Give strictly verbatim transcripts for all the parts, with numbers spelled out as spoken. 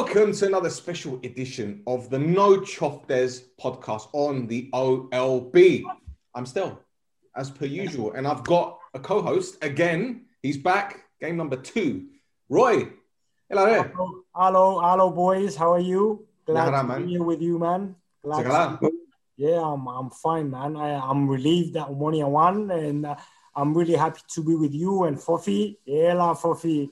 welcome to another special edition of the No Chofdes podcast on the O L B. I'm still, as per usual, and I've got a co-host again. He's back, game number two. Roy, hello there. Hello, hello, hello boys. How are you? Glad Nah, to man. be here with you, man. Glad Segala. to- yeah, I'm, I'm fine, man. I, I'm relieved that Omonia won, and uh, I'm really happy to be with you and Fofi. Yeah, la, Fofi.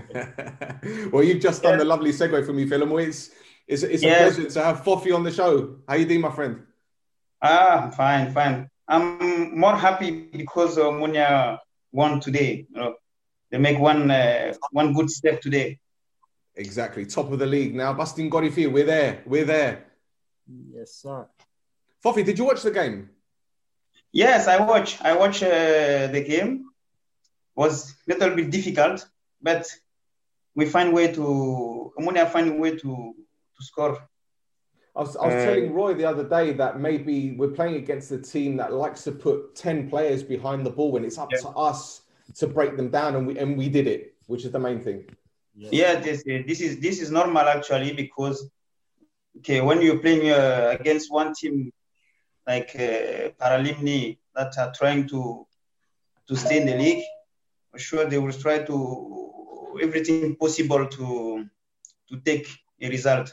Well, you've just done the lovely segue for me, Philip. It's, it's, it's a Yes. pleasure to have Fofi on the show. How you doing, my friend? Ah, fine, fine. I'm more happy because uh, Munya won today. You know, they make one uh, one good step today. Exactly. Top of the league now. Bastin Gorifi, we're there. We're there. Yes, sir. Fofi, did you watch the game? Yes, I watch. I watch uh, the game. Was a little bit difficult, but we find way to Munya find way to to score. I was, I was Uh, telling Roy the other day that maybe we're playing against a team that likes to put ten players behind the ball when it's up Yeah. to us to break them down, and we and we did it, which is the main thing. Yeah, this this is this is normal actually because okay, when you're playing uh, against one team like uh, Paralimni that are trying to to stay in the league, for sure they will try to everything possible to to take a result.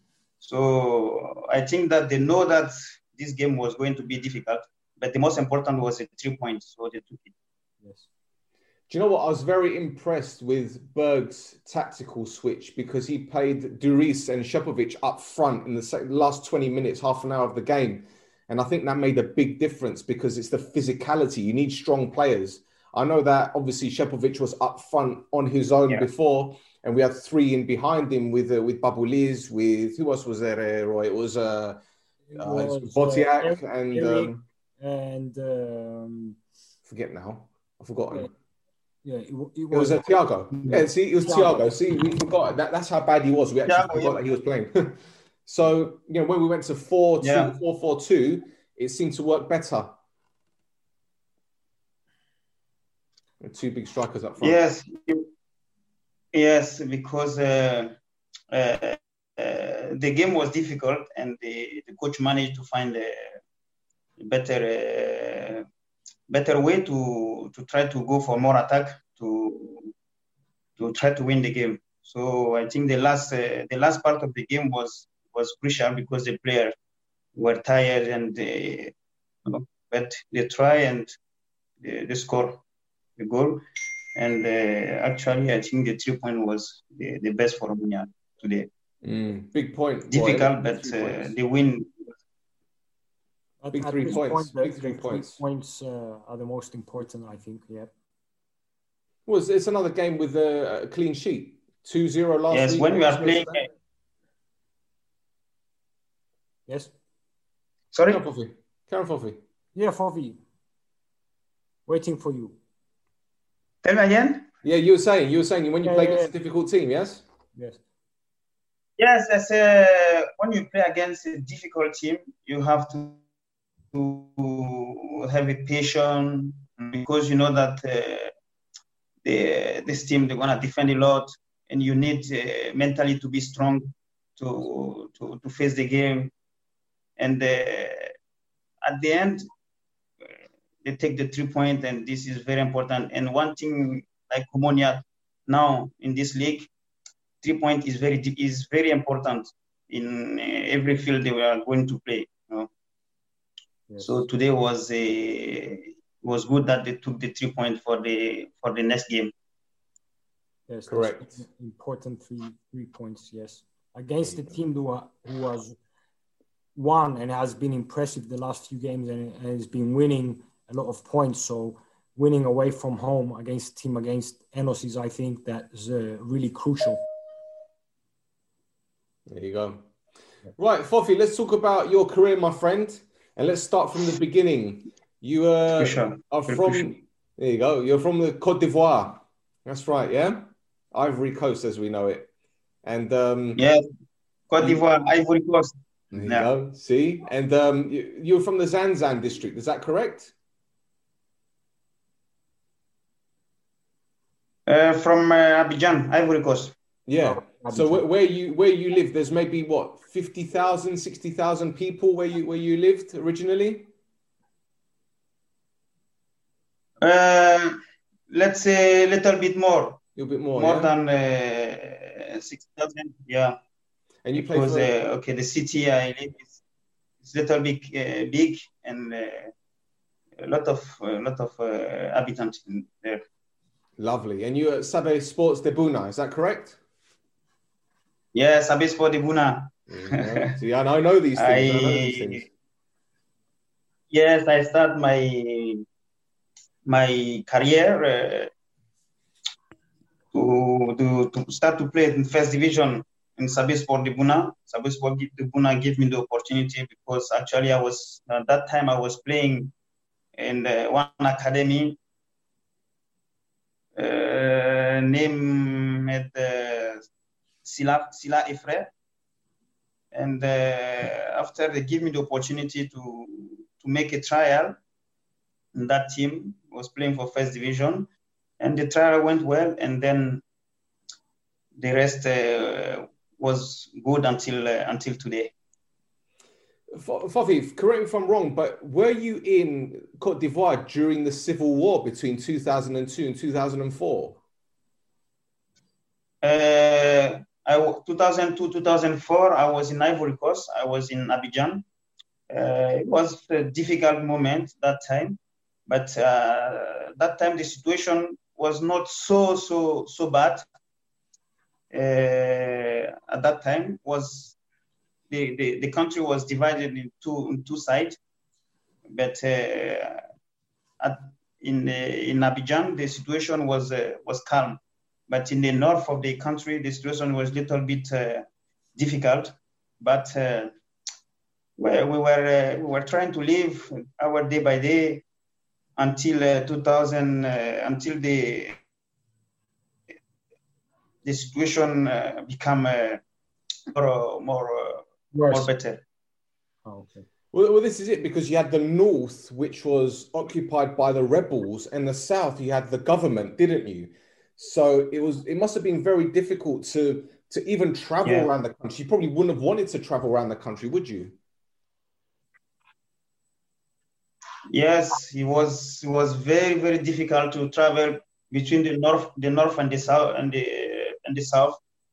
So I think that they know that this game was going to be difficult, but the most important was the three points, so they took it. Yes. Do you know what? I was very impressed with Berg's tactical switch because he played Duris and Shepovic up front in the sec- last twenty minutes, half an hour of the game. And I think that made a big difference because it's the physicality. You need strong players. I know that obviously Shepovic was up front on his own Yeah. before, and we had three in behind him with uh, with Babuliz, with who else was there, uh, Roy? It was uh, It uh, was, Botiak Eric- and Eric um, and um, forget now. I've forgotten. Yeah. yeah, it, wa- it It was was uh, Thiago. Yeah, see, it was Thiago. Thiago. See, we forgot. That, that's how bad he was. We actually Thiago, forgot yeah. that he was playing. So, you know, when we went to four two, Yeah. four four two, it seemed to work better. With two big strikers up front. Yes, yes, because uh, uh, uh, the game was difficult, and the, the coach managed to find a better uh, better way to to try to go for more attack to to try to win the game. So I think the last uh, the last part of the game was was crucial because the players were tired and they, you know, but they try and they, they score the goal. And uh, actually, I think the three point was the, the best for Romania today. Mm, big point. Difficult, boy. but Three uh, points. the win. At, Big at three this points, Point, the, big three the points. Three points uh, are the most important, I think. Yeah. Well, it's, it's another game with a, a clean sheet. two zero last Yes, week. when we are playing. Yes. Sorry. Karen Fofi. Karen Fofi. Yeah, Fofi. Waiting for you. Tell me again. Yeah, you were saying, you were saying when you Yeah, play yeah, against a difficult team, yes? Yes. Yes, as uh, when you play against a difficult team, you have to, to have a patience because you know that uh, the, this team they're gonna defend a lot, and you need uh, mentally to be strong to to, to face the game. And uh, at the end, uh, they take the three point, and this is very important. And one thing like Omonia now in this league, three point is very is very important in uh, every field they were going to play. You know? Yes. So today was a was good that they took the three point for the for the next game. Yes, that's Correct. important three three points. Yes, against the team who are, who has won and has been impressive the last few games and, and has been winning a lot of points. So winning away from home against team against Enos is, I think, that is uh, really crucial. There you go. Right, Fofi, let's talk about your career, my friend, and let's start from the beginning. You uh, Crucial. are Very from, crucial. there you go, you're from the Côte d'Ivoire. That's right, yeah? Ivory Coast, as we know it. And um, Yes, Côte d'Ivoire, Ivory Coast. there you Yeah. go, see? And um, you, you're from the Zanzan district, is that correct? Uh, from uh, Abidjan, Ivory Coast. Yeah. So where, where you where you live, there's maybe what fifty thousand, sixty thousand people where you where you lived originally. Uh, let's say a little bit more. A little bit more. More yeah? than uh, six thousand. Yeah. And you because play for... uh, okay, the city I live is it's a little bit uh, big and uh, a lot of a lot of uh, inhabitants in there. Lovely. And you're at Sabe Sports de Buna, is that correct? Yes, Sabe Sports de Buna. Yeah. See, and I know these things. I, I know these things. Yes, I start my my career uh, to, to to start to play in first division in Sabe Sports de Buna. Sabe Sports de Buna gave me the opportunity because actually I was at that time I was playing in the one academy uh, named uh, Sila Sila Efre, and uh, after they give me the opportunity to to make a trial, and that team was playing for first division, and the trial went well, and then the rest uh, was good until uh, until today. Fafi, correct me if I'm wrong, but were you in Côte d'Ivoire during the civil war between two thousand two and two thousand four? Uh, I, two thousand two, two thousand four, I was in Ivory Coast. I was in Abidjan. Uh, it was a difficult moment that time, but uh, that time the situation was not so so so bad. Uh, at that time was the, the, the country was divided in two in two sides, but uh, at, in uh, in Abidjan the situation was uh, was calm, but in the north of the country the situation was a little bit uh, difficult. But uh, we, we were uh, we were trying to live our day by day until uh, two thousand uh, until the the situation uh, become uh, more more uh, more better. Oh, okay. Well, well, this is it, because you had the north, which was occupied by the rebels, and the south, you had the government, didn't you? So it was. It must have been very difficult to to even travel yeah. around the country. You probably wouldn't have wanted to travel around the country, would you? Yes, it was. It was very very difficult to travel between the north, the north and the south, and the and the south.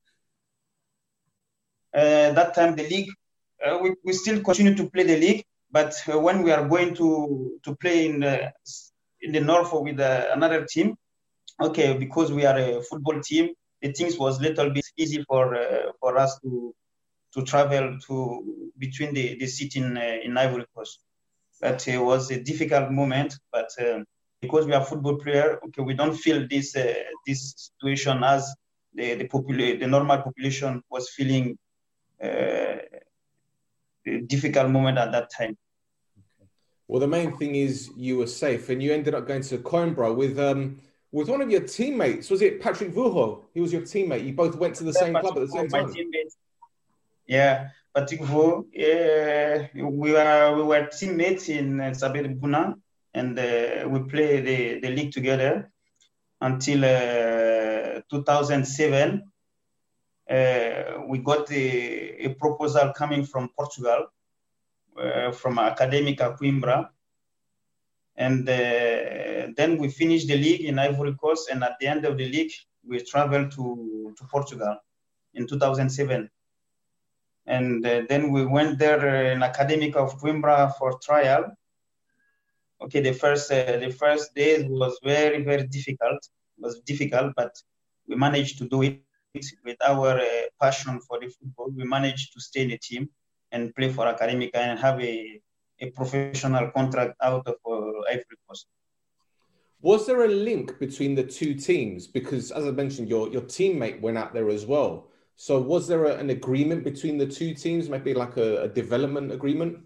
Uh, that time the league, uh, we, we still continue to play the league, but uh, when we are going to to play in the in the north with uh, another team, okay, because we are a football team, the things was a little bit easy for uh, for us to to travel to between the the city in uh, in Ivory Coast. But it was a difficult moment, but uh, because we are football player, okay, we don't feel this uh, this situation as the the popula- the normal population was feeling. Uh, a difficult moment at that time. Okay. Well, the main thing is you were safe, and you ended up going to Coimbra with um with one of your teammates. Was it Patrick Vouho? He was your teammate. You both went to the same yeah, club at the same time. My teammate. Yeah, Patrick Vouho. Yeah, we were we were teammates in uh, Sabe de Buna, and uh, we played the, the league together until uh, two thousand seven. Uh, we got a, a proposal coming from Portugal, uh, from Académica Coimbra, and uh, then we finished the league in Ivory Coast, and at the end of the league, we traveled to, to Portugal in two thousand seven. And uh, then we went there in Académica of Coimbra for trial. Okay, the first uh, the first days was very, very difficult. It was difficult, but we managed to do it. With our uh, passion for the football, we managed to stay in the team and play for Académica and have a, a professional contract out of uh, Ivory Coast. Was there a link between the two teams? Because, as I mentioned, your, your teammate went out there as well. So was there a, an agreement between the two teams, maybe like a, a development agreement?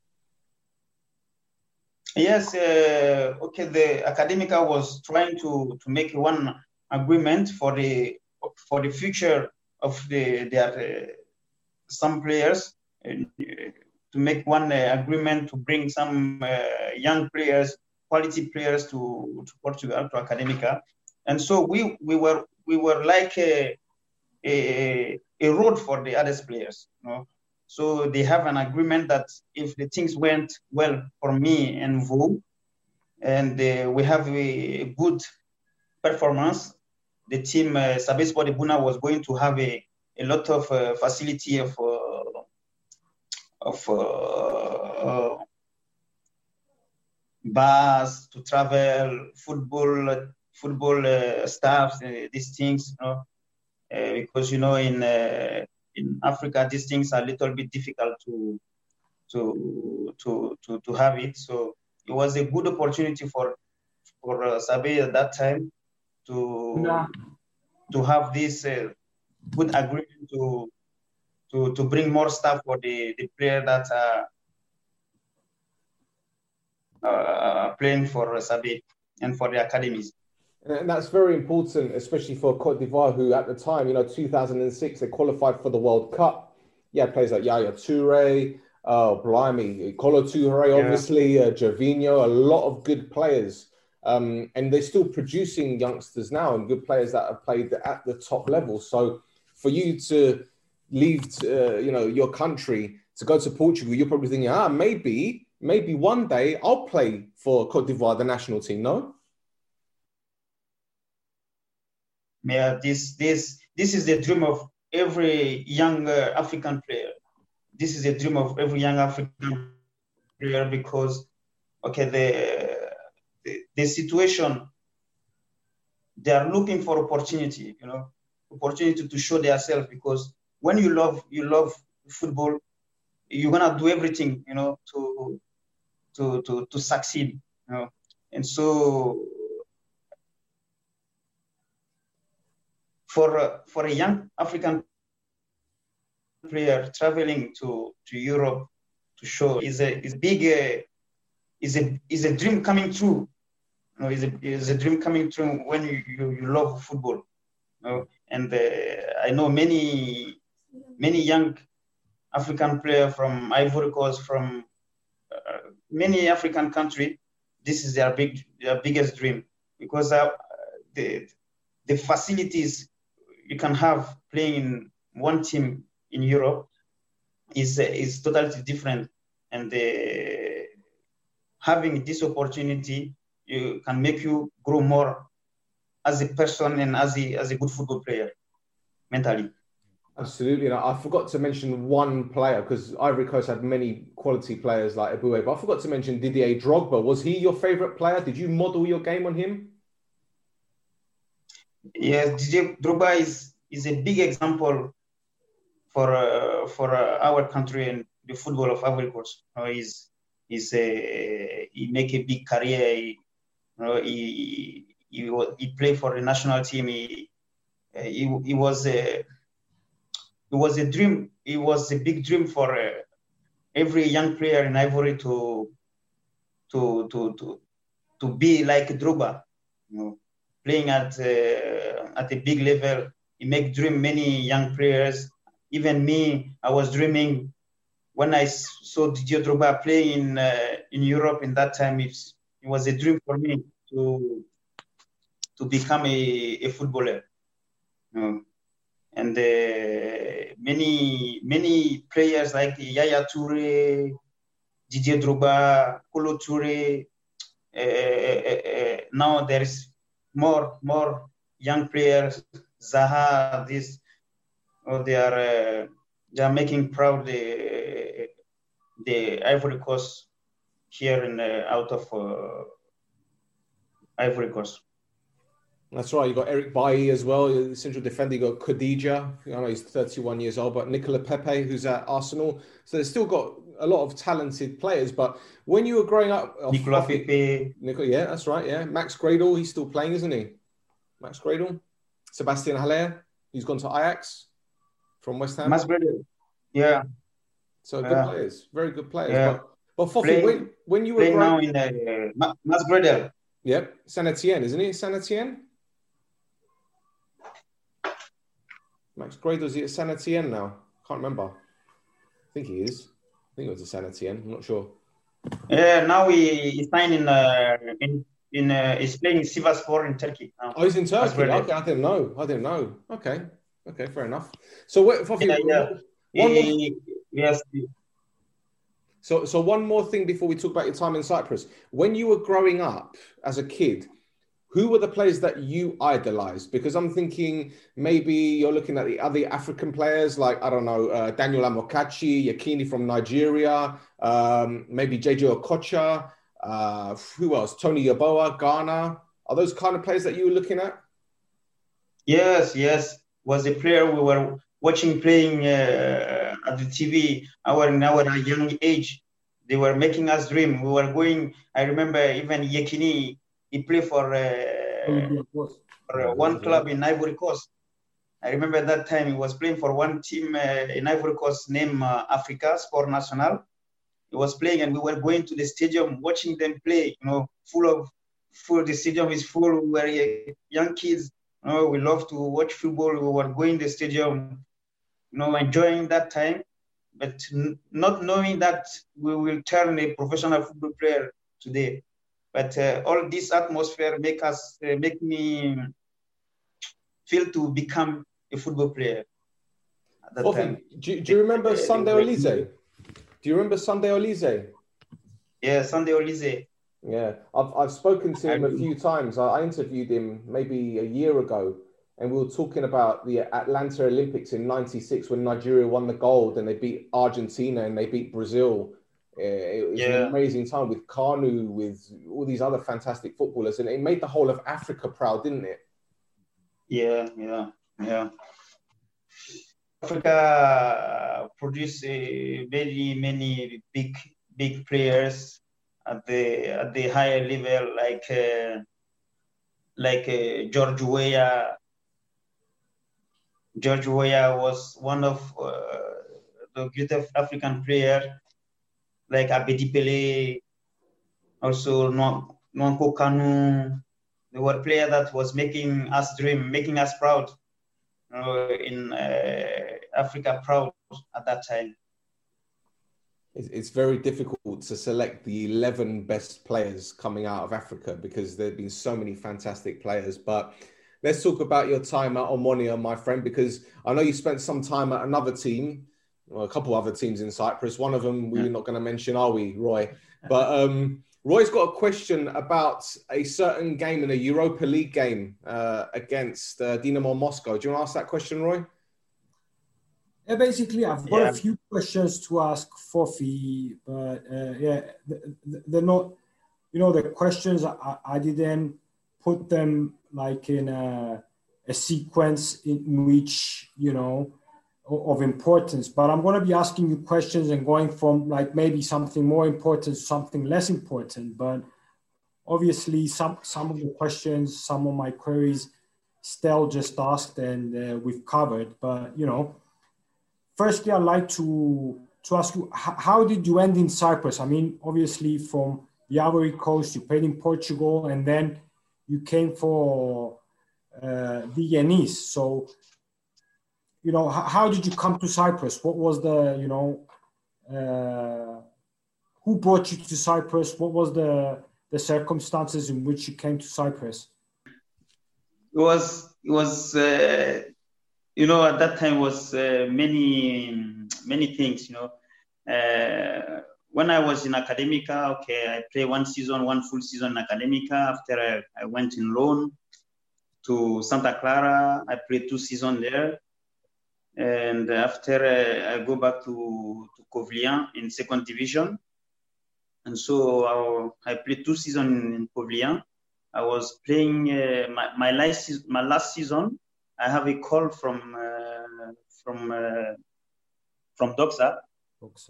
Yes. Uh, okay, the Académica was trying to, to make one agreement for the for the future of the their uh, some players, uh, to make one uh, agreement to bring some uh, young players, quality players to, to Portugal, to Académica. And so we we were we were like a, a, a road for the other players. You know? So they have an agreement that if the things went well for me and Vo, and uh, we have a good performance, the team uh, Sabe Sport Buna was going to have a, a lot of uh, facility of uh, of uh, uh, bus to travel, football, football uh, staff, uh, these things, you know, uh, because you know in uh, in Africa these things are a little bit difficult to to to to to have it. So it was a good opportunity for for uh, Sabe at that time to Yeah. to have this uh, good agreement to to to bring more staff for the the player that are uh, playing for Sabe and for the academies. And that's very important, especially for Cote d'Ivoire, who at the time, you know, two thousand six, they qualified for the World Cup. You had players like Yaya Toure, uh, Blimey, Kolo Toure, obviously, yeah. uh, Gervinho, a lot of good players. Um, and they're still producing youngsters now and good players that have played at the top level. So for you to leave, uh, you know, your country to go to Portugal, you're probably thinking, ah, maybe, maybe one day I'll play for Cote d'Ivoire, the national team, no? Yeah, this this this is the dream of every young uh, African player. This is the dream of every young African player because, okay, the, the the situation, they are looking for opportunity, you know, opportunity to show themselves because when you love you love football, you're gonna do everything, you know, to to to to succeed, you know, and so. For uh, for a young African player traveling to, to Europe to show is a is big uh, is a is a dream coming true. You know, is a is a dream coming true when you, you, you love football. You know? And uh, I know many many young African players from Ivory Coast, from uh, many African countries. This is their big their biggest dream because uh, the the facilities you can have playing in one team in Europe is uh, is totally different, and uh, having this opportunity you can make you grow more as a person and as a as a good football player mentally. Absolutely, and I forgot to mention one player because Ivory Coast had many quality players like Eboué, but I forgot to mention Didier Drogba. Was he your favorite player? Did you model your game on him? Yes, Didier Drogba is, is a big example for uh, for uh, our country and the football of Ivory Coast. You know, he's he's a, he make a big career. He, you know, he he he played for the national team. He he, he was a it was a dream. It was a big dream for uh, every young player in Ivory to to to to to be like Drogba. You know, playing at uh, at a big level, it make dream many young players. Even me, I was dreaming when I saw Didier Drogba playing in uh, in Europe. In that time, it, it was a dream for me to to become a, a footballer. You know? And uh, many many players like Yaya Toure, Didier Drogba, Kolo Toure. Uh, uh, uh, now there is more more young players, Zaha, this, oh, they are uh, they are making proud the the Ivory Coast here in uh, out of uh, Ivory Coast. That's right. You got Eric Bailly as well, the central defender. You got Khadija. I know he's thirty-one years old, but Nicola Pepe, who's at Arsenal. So they've still got a lot of talented players. But when you were growing up, Nicola Pepe, Nicola, yeah, that's right. Yeah, Max Gradel, he's still playing, isn't he? Max Gradel, Sebastian Haller, he's gone to Ajax from West Ham. Max Gradel, yeah. So good yeah. players, very good players. Yeah. But, but Fofi, when, when you were playing growing... now in uh, Max Gradel. Yep, Saint Etienne, isn't he? Saint Etienne. Max Gradel, is he at Saint Etienne now? Can't remember. I think he is. I think it was at Saint Etienne. I'm not sure. Yeah, now he, he's playing in uh, in in uh, he's playing Sivasspor in Turkey now. Oh, he's in Turkey. Okay, I didn't know. I didn't know. Okay. Okay, fair enough. So, wait, Fofi, Yeah, yeah. one more. He, yes. So, so one more thing before we talk about your time in Cyprus. When you were growing up as a kid, who were the players that you idolized? Because I'm thinking maybe you're looking at the other African players like, I don't know, uh, Daniel Amokachi, Yakini from Nigeria, um, maybe J J Okocha, uh, who else? Tony Yeboah, Ghana. Are those kind of players that you were looking at? Yes, yes. Was a player we were watching playing uh, at the T V our, in our young age. They were making us dream. We were going, I remember even Yekini, he played for, uh, for one club in Ivory Coast. I remember that time he was playing for one team uh, in Ivory Coast named uh, Africa Sport National. He was playing and we were going to the stadium watching them play, you know, full of, full, the stadium is full. We were young kids. You know, we love to watch football. We were going to the stadium, you know, enjoying that time, but n- not knowing that we will turn a professional football player today. But uh, all this atmosphere make us, uh, make me feel to become a football player at that Fofi, time. do, do you remember uh, Sunday Olise? Do you remember Sunday Olise? Yeah, Sunday Olise. Yeah, I've I've spoken to him a few times. I, I interviewed him maybe a year ago, and we were talking about the Atlanta Olympics in ninety-six when Nigeria won the gold and they beat Argentina and they beat Brazil. It was yeah. an amazing time with Kanu, with all these other fantastic footballers, and it made the whole of Africa proud, didn't it? Yeah, yeah, yeah. Africa produced uh, very many big, big players at the at the higher level, like uh, like uh, George Weah. George Weah was one of uh, the greatest African players, like Abedi Pele, also Nwankwo Kanu. They were players that was making us dream, making us proud, you know, in uh, Africa proud at that time. It's very difficult to select the eleven best players coming out of Africa because there have been so many fantastic players. But let's talk about your time at Omonia, my friend, because I know you spent some time at another team, well, a couple other teams in Cyprus. One of them we're not going to mention, are we, Roy? But um, Roy's got a question about a certain game in a Europa League game uh, against uh, Dynamo Moscow. Do you want to ask that question, Roy? Yeah, basically, I've got yeah. a few questions to ask Fofi, but uh, yeah, they're not, you know, the questions, I, I didn't put them like in a, a sequence in which, you know, of importance, but I'm going to be asking you questions and going from like maybe something more important to something less important. But obviously, some, some of the questions, some of my queries, Stel just asked and uh, we've covered, but, you know, firstly, I'd like to, to ask you, how, how did you end in Cyprus? I mean, obviously from the Ivory Coast, you played in Portugal, and then you came for uh, Viennese. So, you know, how, how did you come to Cyprus? What was the, you know, uh, who brought you to Cyprus? What was the, the circumstances in which you came to Cyprus? It was, it was, uh... you know, at that time was uh, many, many things, you know. Uh, when I was in Academica, okay, I played one season, one full season in Academica. After I, I went in loan to Santa Clara, I played two seasons there. And after uh, I go back to, to Kovlian in second division. And so I, I played two seasons in Kovlian. I was playing uh, my, my, last, my last season. I have a call from uh, from uh, from Doxa, Doxa.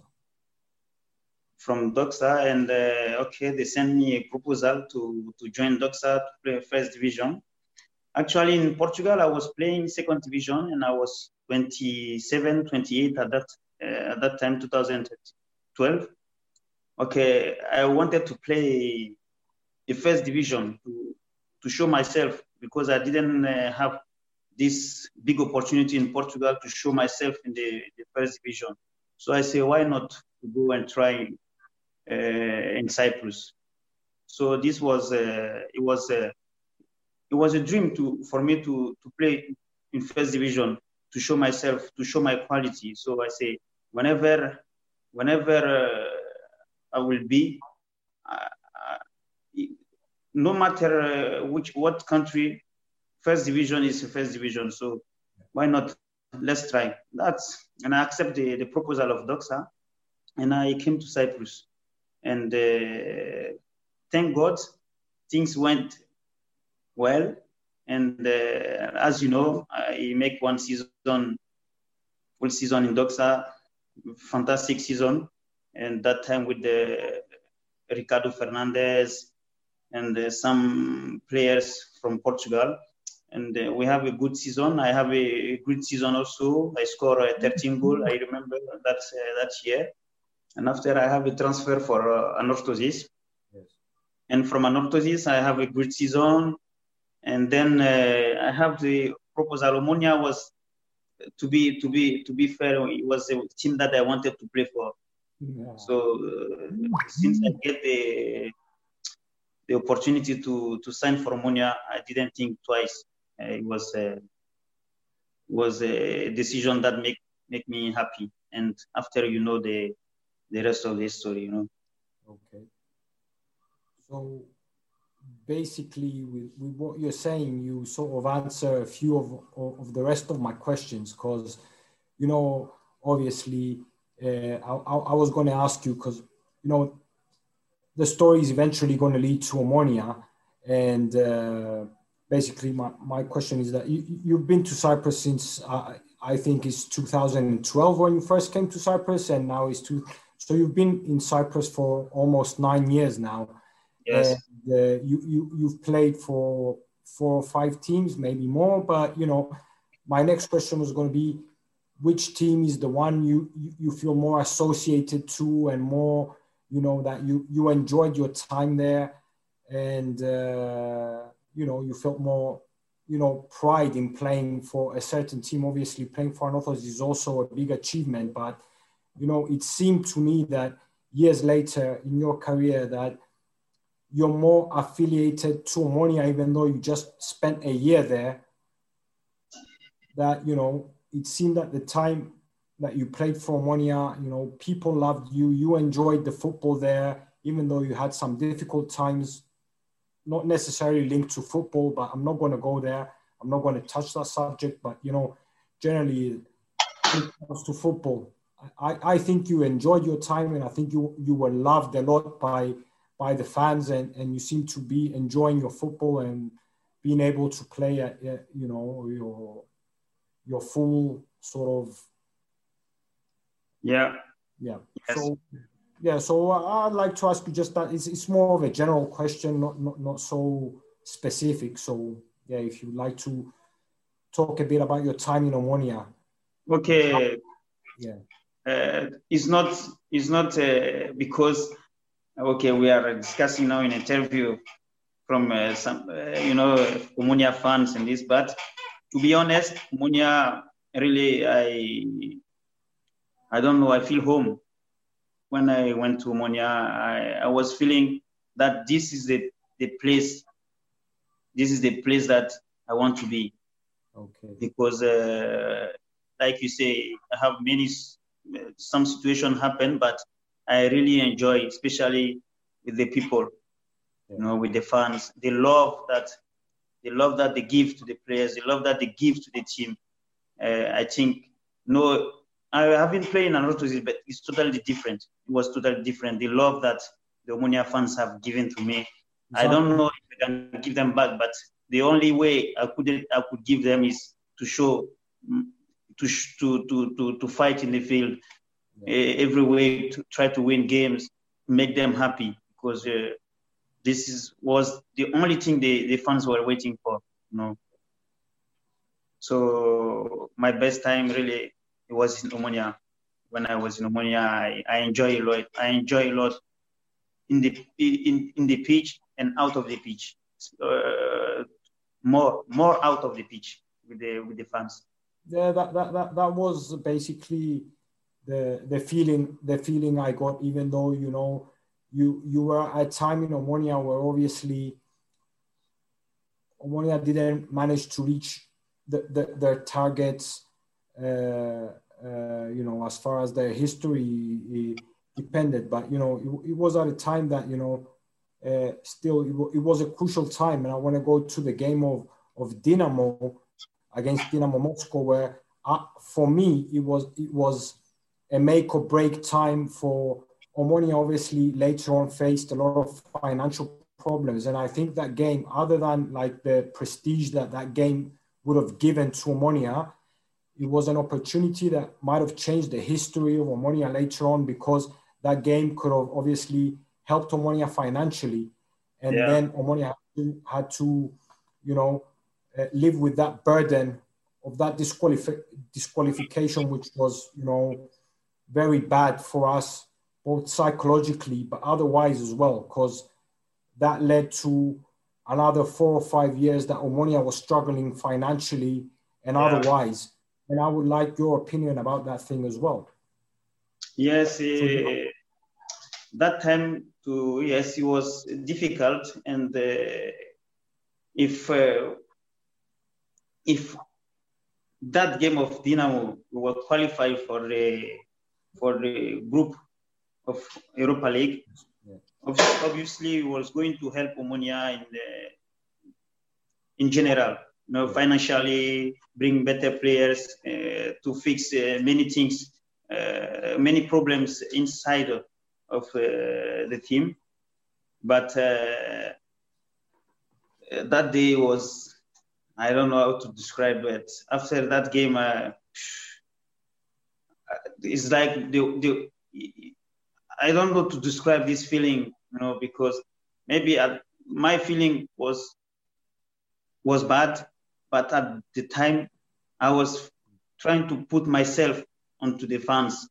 from Doxa, and uh, okay, they sent me a proposal to to join Doxa to play first division. Actually, in Portugal, I was playing second division, and I was twenty-seven, twenty-eight at that uh, at that time, two thousand twelve. Okay, I wanted to play the first division to to show myself because I didn't uh, have this big opportunity in Portugal to show myself in the, the first division. So I say, why not go and try uh, in Cyprus? So this was uh, it was uh, it was a dream to for me to to play in first division, to show myself, to show my quality. So I say, whenever, whenever uh, I will be, uh, no matter uh, which what country, first division is first division. So why not? Let's try. That's and I accept the, the proposal of Doxa, and I came to Cyprus. And uh, thank God, things went well. And uh, as you know, I make one season, full season in Doxa, fantastic season. And that time with the Ricardo Fernandez and uh, some players from Portugal. And uh, we have a good season. I have a good season also. I score uh, thirteen goals. I remember that, uh, that year. And after I have a transfer for uh, Anorthosis. Yes. And from Anorthosis, I have a good season. And then uh, I have the proposal. Omonia was, to be to be to be fair, it was a team that I wanted to play for. Yeah. So uh, since I get the the opportunity to to sign for Omonia, I didn't think twice. Uh, it was a, was a decision that make make me happy. And after you know the the rest of the story, you know. Okay. So basically, with, with what you're saying, you sort of answer a few of, of, of the rest of my questions, because, you know, obviously, uh, I, I was going to ask you, because, you know, the story is eventually going to lead to Omonia. And uh, basically, my, my question is that you, you've been to Cyprus since, uh, I think it's two thousand twelve when you first came to Cyprus, and now it's two. So you've been in Cyprus for almost nine years now. Yes. And, uh, you, you, you've played for four or five teams, maybe more. But, you know, my next question was going to be, which team is the one you, you, you feel more associated to and more, you know, that you, you enjoyed your time there and, uh, you know, you felt more, you know, pride in playing for a certain team. Obviously, playing for Anorthosis is also a big achievement. But, you know, it seemed to me that years later in your career that you're more affiliated to Omonia, even though you just spent a year there, that, you know, it seemed at the time that you played for Omonia, you know, people loved you, you enjoyed the football there, even though you had some difficult times, not necessarily linked to football, but I'm not going to go there. I'm not going to touch that subject, but, you know, generally when it comes to football, I, I think you enjoyed your time, and I think you, you were loved a lot by by the fans, and, and you seem to be enjoying your football and being able to play at, you know, your your full sort of yeah yeah yes. So yeah so I'd like to ask you just that. It's, it's more of a general question, not, not not so specific. So yeah, if you'd like to talk a bit about your time in Omonia. Okay. Yeah. Uh, it's not it's not uh, because okay, we are discussing now in an interview from uh, some, uh, you know, Omonia fans and this, but to be honest, Omonia, really, I I don't know, I feel home. When I went to Omonia, I, I was feeling that this is the, the place, this is the place that I want to be. Okay. Because, uh, like you say, I have many, some situation happen, but I really enjoy, especially with the people, yeah. you know, with the fans. The love that, the love that they give to the players, the love that they give to the team. Uh, I think, no, I haven't played in Anorthosis, but it's totally different. It was totally different. The love that the Omonia fans have given to me, exactly. I don't know if I can give them back, but the only way I could I could give them is to show, to to to to, to fight in the field, yeah. uh, every way to try to win games, make them happy, because uh, this is was the only thing the, the fans were waiting for, you know. So my best time really it was in Omonia. When I was in Omonia, I, I enjoy a lot. I enjoy a lot in the in, in the pitch and out of the pitch. Uh, more more out of the pitch with the with the fans. Yeah, that that that, that was basically the the feeling the feeling I got. Even though, you know, you you were at a time in Omonia where obviously Omonia didn't manage to reach the, the, their targets uh, uh, you know, as far as their history uh, depended. But, you know, it, it was at a time that, you know, uh, still it, w- it was a crucial time. And I want to go to the game of, of Dynamo against Dynamo Moscow, where uh, for me, it was it was a make or break time for Omonia. Obviously, later on faced a lot of financial problems. And I think that game, other than like the prestige that that game would have given to Omonia, it was an opportunity that might have changed the history of Omonia later on, because that game could have obviously helped Omonia financially. And Yeah. then Omonia had to, had to you know, uh, live with that burden of that disqualif- disqualification, which was, you know, very bad for us, both psychologically, but otherwise as well, because that led to another four or five years that Omonia was struggling financially and Yeah. otherwise. And I would like your opinion about that thing as well. Yes, uh, that time to yes, it was difficult, and uh, if uh, if that game of Dynamo were qualified for the for the group of Europa League, Yeah. obviously it was going to help Omonia in the, in general, you know, Yeah. financially, bring better players uh, to fix uh, many things, uh, many problems inside of, of uh, the team. But uh, that day was, I don't know how to describe it. After that game, uh, it's like the, the I don't know to describe this feeling, you know, because maybe at, my feeling was was bad, but at the time I was trying to put myself onto the fans.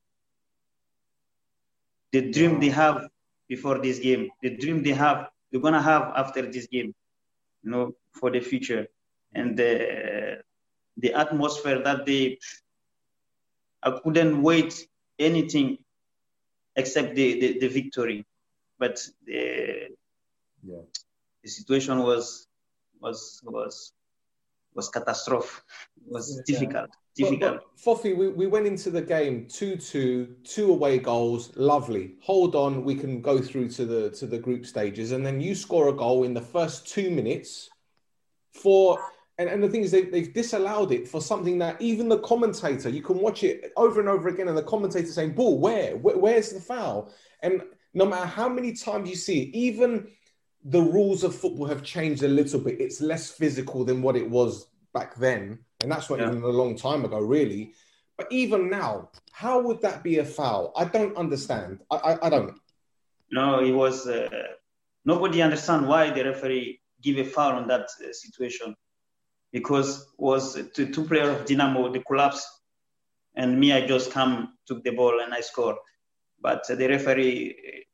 The dream Wow. they have before this game, the dream they have, they're gonna have after this game, you know, for the future. And the the atmosphere that day, I couldn't wait anything except the, the, the victory. But the Yeah. the situation was was was was catastrophe. It was Yeah. difficult, But, difficult. but Fofi, we, we went into the game two two, two away goals, lovely. Hold on, we can go through to the to the group stages, and then you score a goal in the first two minutes. For and, and the thing is, they, they've disallowed it for something that even the commentator, you can watch it over and over again, and the commentator saying, "Ball, where? where where's the foul?" And no matter how many times you see it, even the rules of football have changed a little bit. It's less physical than what it was back then. And that's not Yeah. even a long time ago, really. But even now, how would that be a foul? I don't understand. I, I, I don't. No, it was uh, nobody understand why the referee give a foul on that uh, situation, because was two, two player of Dynamo the collapse, and me I just come took the ball and I scored, but uh, the referee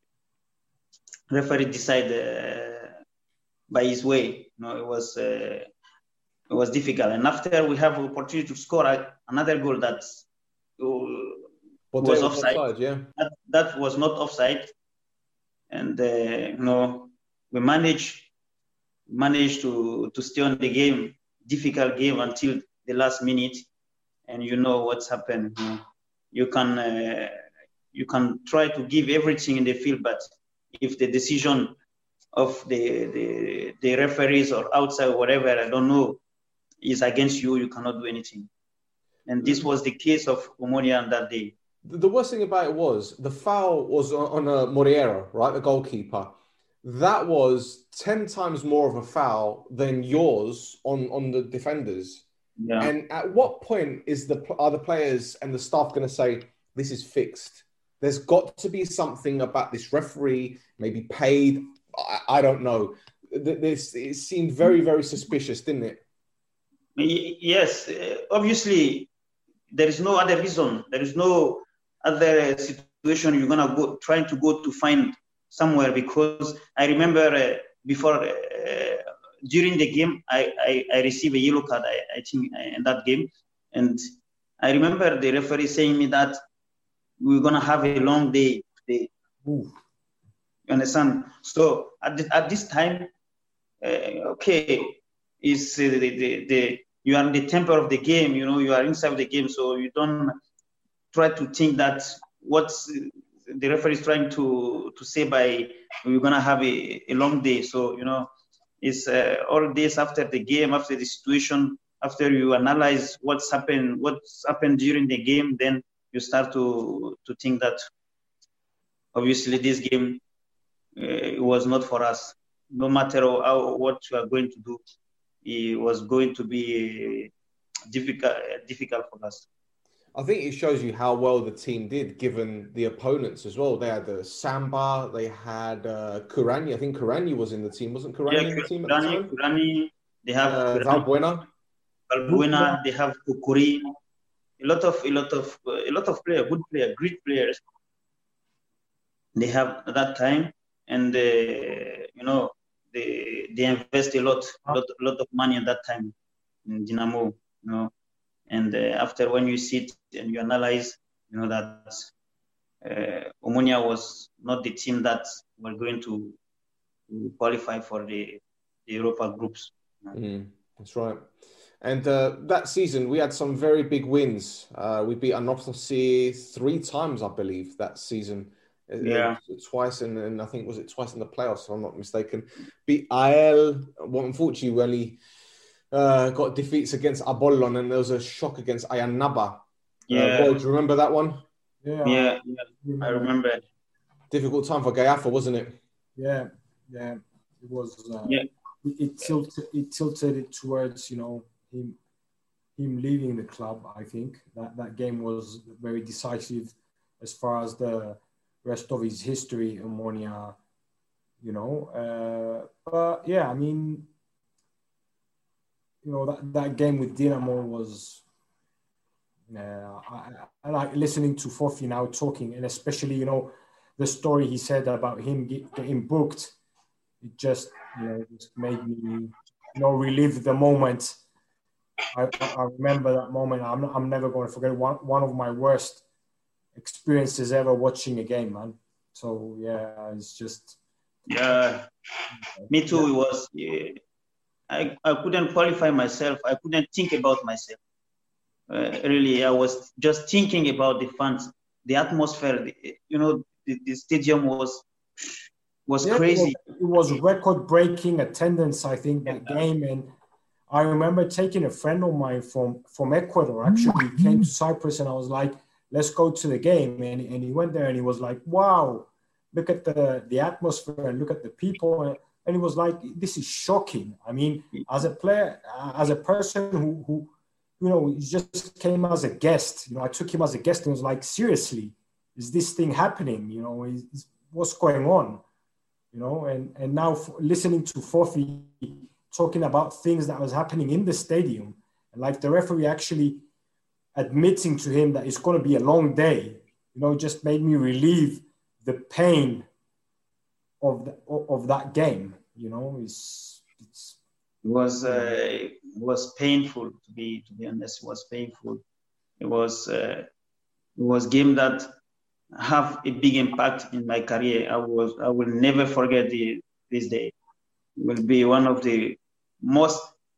referee decided uh, by his way. No, it was uh, it was difficult, and after we have opportunity to score a, another goal that uh, Well, was was offside. offside, yeah. That, that was not offside, and uh, you know we managed managed to to stay on the game, difficult game until the last minute, and you know what's happened. You know, you can uh, you can try to give everything in the field, but if the decision of the the, the referees or outside or whatever, I don't know, is against you, you cannot do anything. And this was the case of Omonia on that day. The worst thing about it was the foul was on, on a Moriero, right? The goalkeeper. That was ten times more of a foul than yours on, on the defenders. Yeah. And at what point is the are the players and the staff going to say, this is fixed? There's got to be something about this referee, maybe paid. I, I don't know. This it seemed very, very suspicious, didn't it? Yes, obviously there is no other reason. There is no other situation you're gonna go trying to go to find somewhere, because I remember uh, before uh, during the game I, I, I received a yellow card I, I think in that game, and I remember the referee saying me that we're gonna have a long day today. Ooh. You understand? So at, the, at this time, uh, okay, is uh, the, the, the you are in the temper of the game, you know, you are inside the game, so you don't try to think that what's the referee is trying to, to say by we're going to have a, a long day. So, you know, it's uh, all days after the game, after the situation, after you analyze what's happened, what's happened during the game, then you start to, to think that obviously this game uh, was not for us. No matter how, what you are going to do, it was going to be difficult, difficult for us. I think it shows you how well the team did, given the opponents as well. They had the Samba, they had uh, Kurani. I think Kurani was in the team, wasn't Kurani yeah, in the team at Kurani, the time? Kurani, they have uh, Kurani, Valbuena. Valbuena, they have Kukuri. A lot of, a lot of, a lot of players, good players, great players. They have at that time, and uh, you know, they they invest a lot, lot, lot of money at that time in Dynamo, you know. And uh, after when you sit and you analyze, you know that uh, Omonia was not the team that were going to, to qualify for the, the Europa groups. Mm, that's right. And uh, that season, we had some very big wins. Uh, we beat Anorthosis three times, I believe, that season. Yeah. Uh, twice, and, and I think, was it twice in the playoffs, if I'm not mistaken. Beat A L. Well, unfortunately, we only uh, got defeats against Apollon, and there was a shock against Ayanaba. Yeah. Uh, Boy, do you remember that one? Yeah, yeah, yeah. I remember. Difficult time for Gayafa, wasn't it? Yeah, yeah. It was. Uh, yeah. It, it tilted. It tilted it towards, you know, him, him leaving the club. I think that that game was very decisive as far as the rest of his history, Omonia, you know. Uh, but yeah, I mean, you know, that, that game with Dynamo was, uh, I, I like listening to Fofi now talking, and especially, you know, the story he said about him get, getting booked. It just, you know, just made me, you know, relive the moment. I, I remember that moment. I'm, I'm never going to forget. One, one of my worst experiences ever watching a game, man. So yeah, it's just yeah. Me too. It was. Yeah, I I couldn't qualify myself. I couldn't think about myself. Uh, really, I was just thinking about the fans, the atmosphere. The, you know, the, the stadium was was yeah, crazy. It was, it was record-breaking attendance, I think, that yeah. game. And I remember taking a friend of mine from from Ecuador. Actually, he came to Cyprus, and I was like, let's go to the game. And, and he went there, and he was like, wow, look at the, the atmosphere and look at the people. And he was like, this is shocking. I mean, as a player, as a person who, who you know, he just came as a guest. You know, I took him as a guest and was like, seriously, is this thing happening? You know, is, what's going on? You know, and, and now listening to Fofi talking about things that was happening in the stadium, and like the referee actually admitting to him that it's going to be a long day, you know, just made me relieve the pain of the, of that game. You know, it's, it's it was uh, it was painful to be to be honest. It was painful. It was uh, it was game that have a big impact in my career. I was I will never forget the, this day. It will be one of the most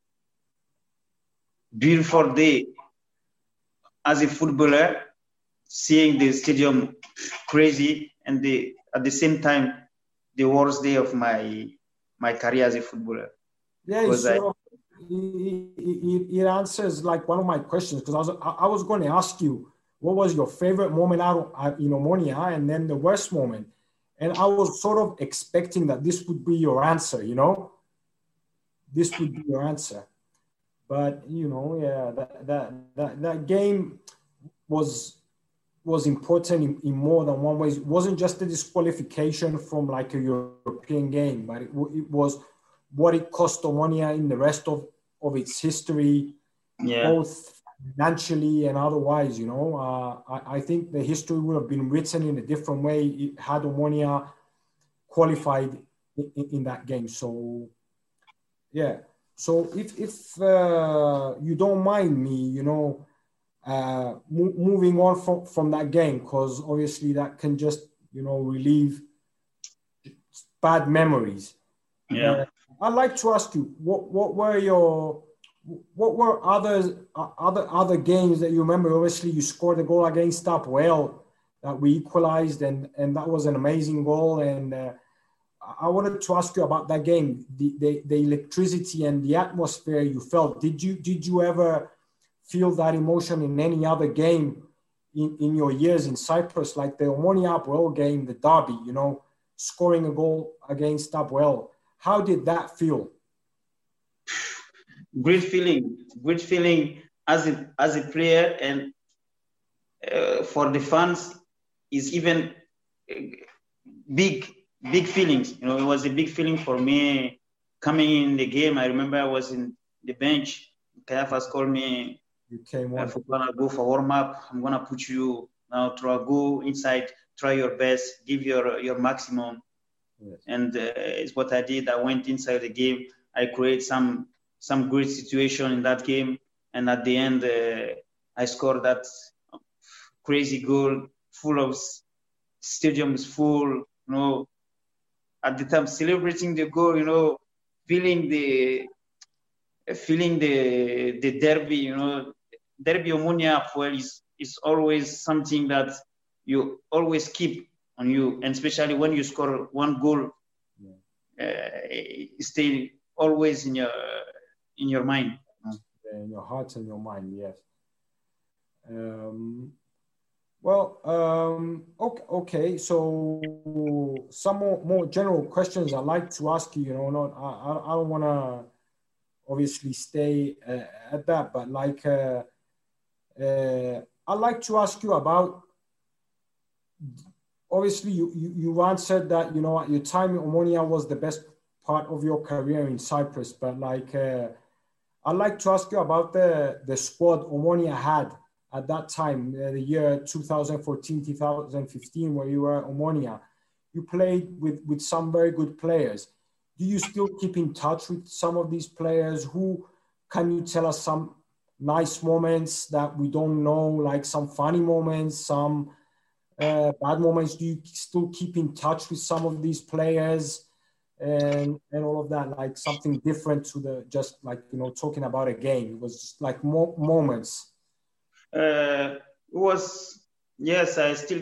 beautiful day as a footballer, seeing the stadium crazy, and the at the same time the worst day of my my career as a footballer. Yeah, so I, it, it, it answers like one of my questions, because I was I was going to ask you, what was your favorite moment out of, you know, Omonia, and then the worst moment? And I was sort of expecting that this would be your answer, you know? This would be your answer. But, you know, yeah, that that that, that game was was important in, in more than one way. It wasn't just a disqualification from like a European game, but it, it was what it cost Omonia in the rest of, of its history, yeah. both financially and otherwise, you know. Uh, I, I think the history would have been written in a different way had Omonia qualified in, in that game. So, yeah. So if, if uh, you don't mind me, you know, uh, mo- moving on from, from that game, because obviously that can just, you know, relieve bad memories. Yeah. Uh, I'd like to ask you, what, what were your what were other other other games that you remember? Obviously, you scored a goal against Apoel that we equalized, and and that was an amazing goal. And uh, I wanted to ask you about that game, the, the the electricity and the atmosphere you felt. Did you did you ever feel that emotion in any other game in, in your years in Cyprus, like the Omonia Apoel game, the derby? You know, scoring a goal against Apoel. How did that feel? Great feeling, great feeling as a as a player, and uh, for the fans is even uh, big big feelings. You know, it was a big feeling for me coming in the game. I remember I was in the bench. Kayafas called me. You came on. If we're gonna go for warm up, I'm gonna put you now. Try go inside, try your best, give your your maximum. Yes. And uh, it's what I did. I went inside the game. I create some. some great situation in that game, and at the end uh, I scored that crazy goal, full of stadiums full, you know, at the time celebrating the goal, you know, feeling the feeling the the derby, you know, derby Omonia Apoel is is always something that you always keep on you, and especially when you score one goal, yeah. uh, stay always in your in your mind, in your heart and your mind. Yes. Um, well, um, okay, okay. So some more, more general questions I'd like to ask you. You know, not I, I don't want to obviously stay uh, at that, but like uh, uh, I'd like to ask you about. Obviously, you, you you answered that, you know, your time in Omonia was the best part of your career in Cyprus, but like. Uh, I'd like to ask you about the, the squad Omonia had at that time, uh, the year two thousand fourteen, two thousand fifteen, where you were at Omonia. You played with, with some very good players. Do you still keep in touch with some of these players? Who can you tell us some nice moments that we don't know, like some funny moments, some uh, bad moments? Do you still keep in touch with some of these players? And and all of that, like something different to the just like, you know, talking about a game. It was just like mo- moments. Uh, it was, yes, I still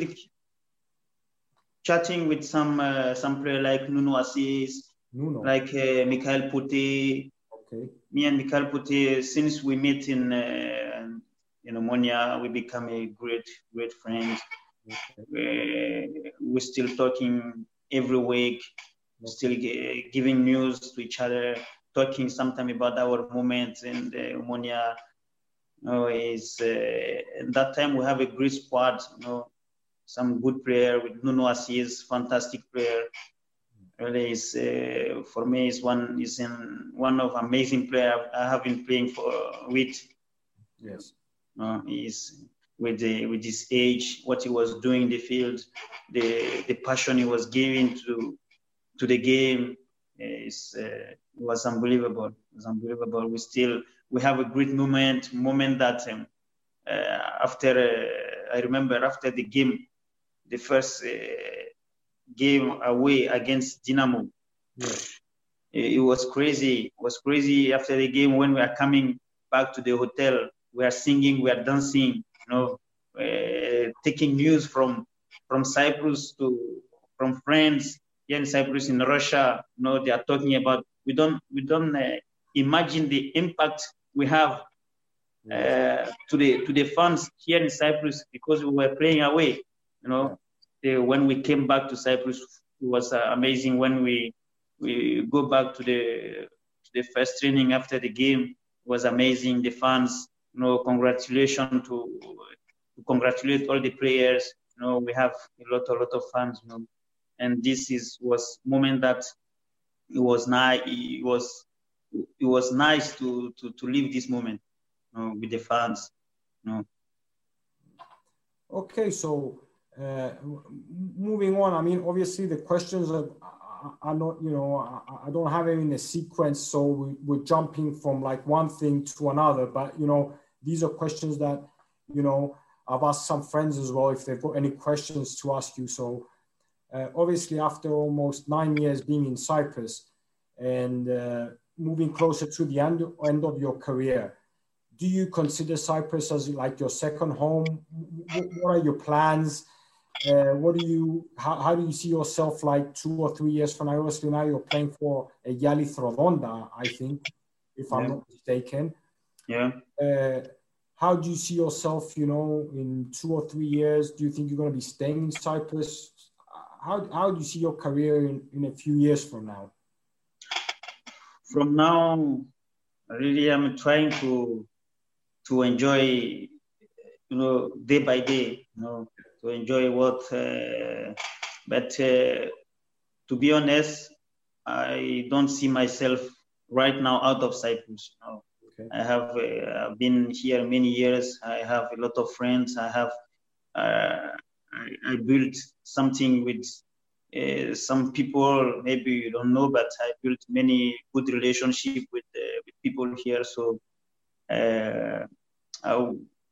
chatting with some uh, some player like Nuno Assis, Nuno. like uh, Mikhail Puti. Okay. Me and Mikhail Puti, since we met in uh, in Omonia, we become a great great friends. Okay. Uh, we're still talking every week. Still g- giving news to each other, talking sometimes about our moments in the Omonia. You know, is uh, at that time we have a great squad. You know, some good player with Nuno Assis, fantastic player. Really, is uh, for me is one is in one of amazing player I have been playing for with. Yes, uh, he's with the with his age, what he was doing in the field, the the passion he was giving to. to the game is uh, was unbelievable. It was unbelievable. We still we have a great moment moment that um, uh, after uh, I remember after the game, the first uh, game away against Dinamo. Yeah. It, it was crazy. It was crazy after the game when we are coming back to the hotel. We are singing, we are dancing. You know, uh, taking news from from Cyprus to from friends. Here in Cyprus, in Russia, you know, they are talking about. We don't, we don't uh, imagine the impact we have uh, to the to the fans here in Cyprus because we were playing away. You know, yeah. the, when we came back to Cyprus, it was uh, amazing. When we we go back to the to the first training after the game, it was amazing. The fans, you know, congratulations to, to congratulate all the players. You know, we have a lot, a lot of fans. You know. And this is was moment that it was nice. It was it was nice to to to live this moment, you know, with the fans. You know. Okay, so uh, moving on. I mean, obviously the questions are, are not, you know, I, I don't have them in a sequence, so we, we're jumping from like one thing to another. But you know, these are questions that, you know, I've asked some friends as well if they've got any questions to ask you. So. Uh, obviously, after almost nine years being in Cyprus, and uh, moving closer to the end, end of your career, do you consider Cyprus as like your second home? What are your plans? Uh, what do you, how, how do you see yourself like two or three years from now? Obviously now you're playing for a Yali Trodonda, I think, if yeah. I'm not mistaken. Yeah. Uh, how do you see yourself, you know, in two or three years? Do you think you're going to be staying in Cyprus? How, how do you see your career in, in a few years from now? From now, really, I'm trying to to enjoy, you know, day by day, you know, to enjoy what, uh, but uh, to be honest, I don't see myself right now out of Cyprus. You know. Okay. I have uh, been here many years. I have a lot of friends. I have, uh, I, I built something with uh, some people, maybe you don't know, but I built many good relationships with, uh, with people here. So, uh, I,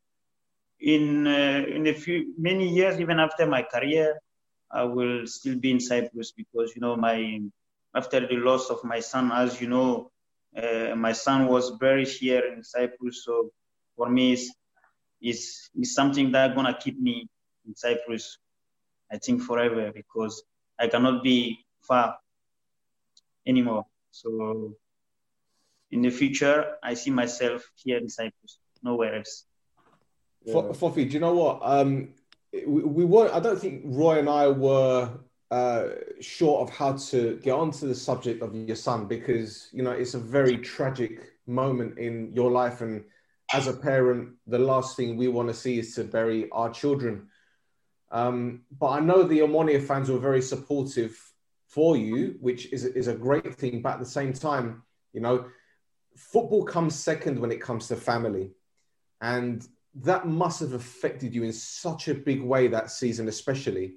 in uh, in a few many years, even after my career, I will still be in Cyprus because you know my after the loss of my son, as you know, uh, my son was buried here in Cyprus. So for me, it's, it's, it's something that's gonna keep me in Cyprus, I think, forever because I cannot be far anymore. So in the future, I see myself here in Cyprus, nowhere else. Yeah. Fofi, do you know what? Um, we, we weren't, I don't think Roy and I were uh, sure of how to get onto the subject of your son because, you know, it's a very tragic moment in your life. And as a parent, the last thing we want to see is to bury our children. Um, but I know the Omonia fans were very supportive for you, which is, is a great thing. But at the same time, you know, football comes second when it comes to family. And that must have affected you in such a big way that season, especially.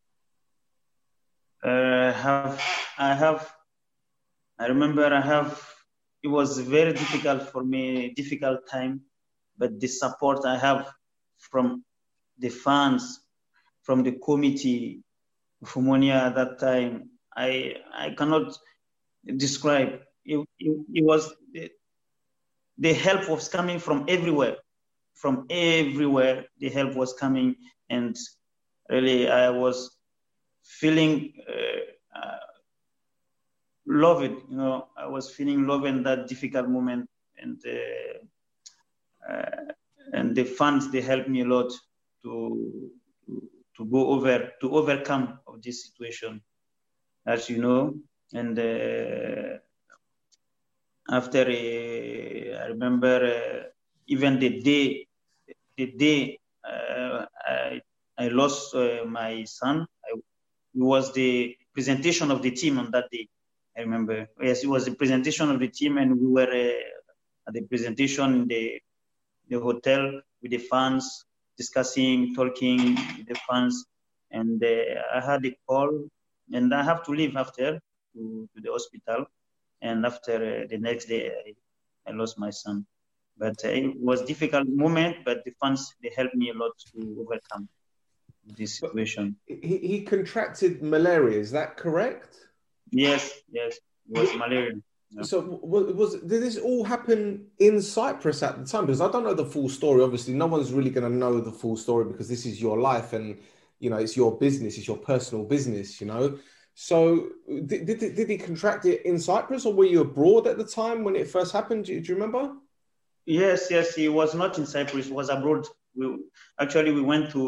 Uh, have I have, I remember I have, it was very difficult for me, difficult time, but the support I have from the fans, from the committee of Omonia at that time, I I cannot describe. It, it, it was, the, the help was coming from everywhere. From everywhere, the help was coming, and really, I was feeling uh, uh, loved. You know, I was feeling love in that difficult moment, and uh, uh, and the fans they helped me a lot to to, to go over to overcome of this situation, as you know. And uh, after uh, I remember. Uh, Even the day, the day uh, I, I lost uh, my son, I, it was the presentation of the team on that day. I remember. Yes, it was the presentation of the team, and we were uh, at the presentation in the the hotel with the fans, discussing, talking with the fans, and uh, I had a call, and I have to leave after to, to the hospital, and after uh, the next day, I, I lost my son. But uh, it was a difficult moment, but the fans, they helped me a lot to overcome this situation. He, he contracted malaria, is that correct? Yes, yes, it was malaria. Yeah. So was, was did this all happen in Cyprus at the time? Because I don't know the full story. Obviously, no one's really going to know the full story because this is your life and, you know, it's your business, it's your personal business, you know. So did, did, did he contract it in Cyprus or were you abroad at the time when it first happened? Do you, do you remember? Yes, yes, he was not in Cyprus, he was abroad. We, actually, we went to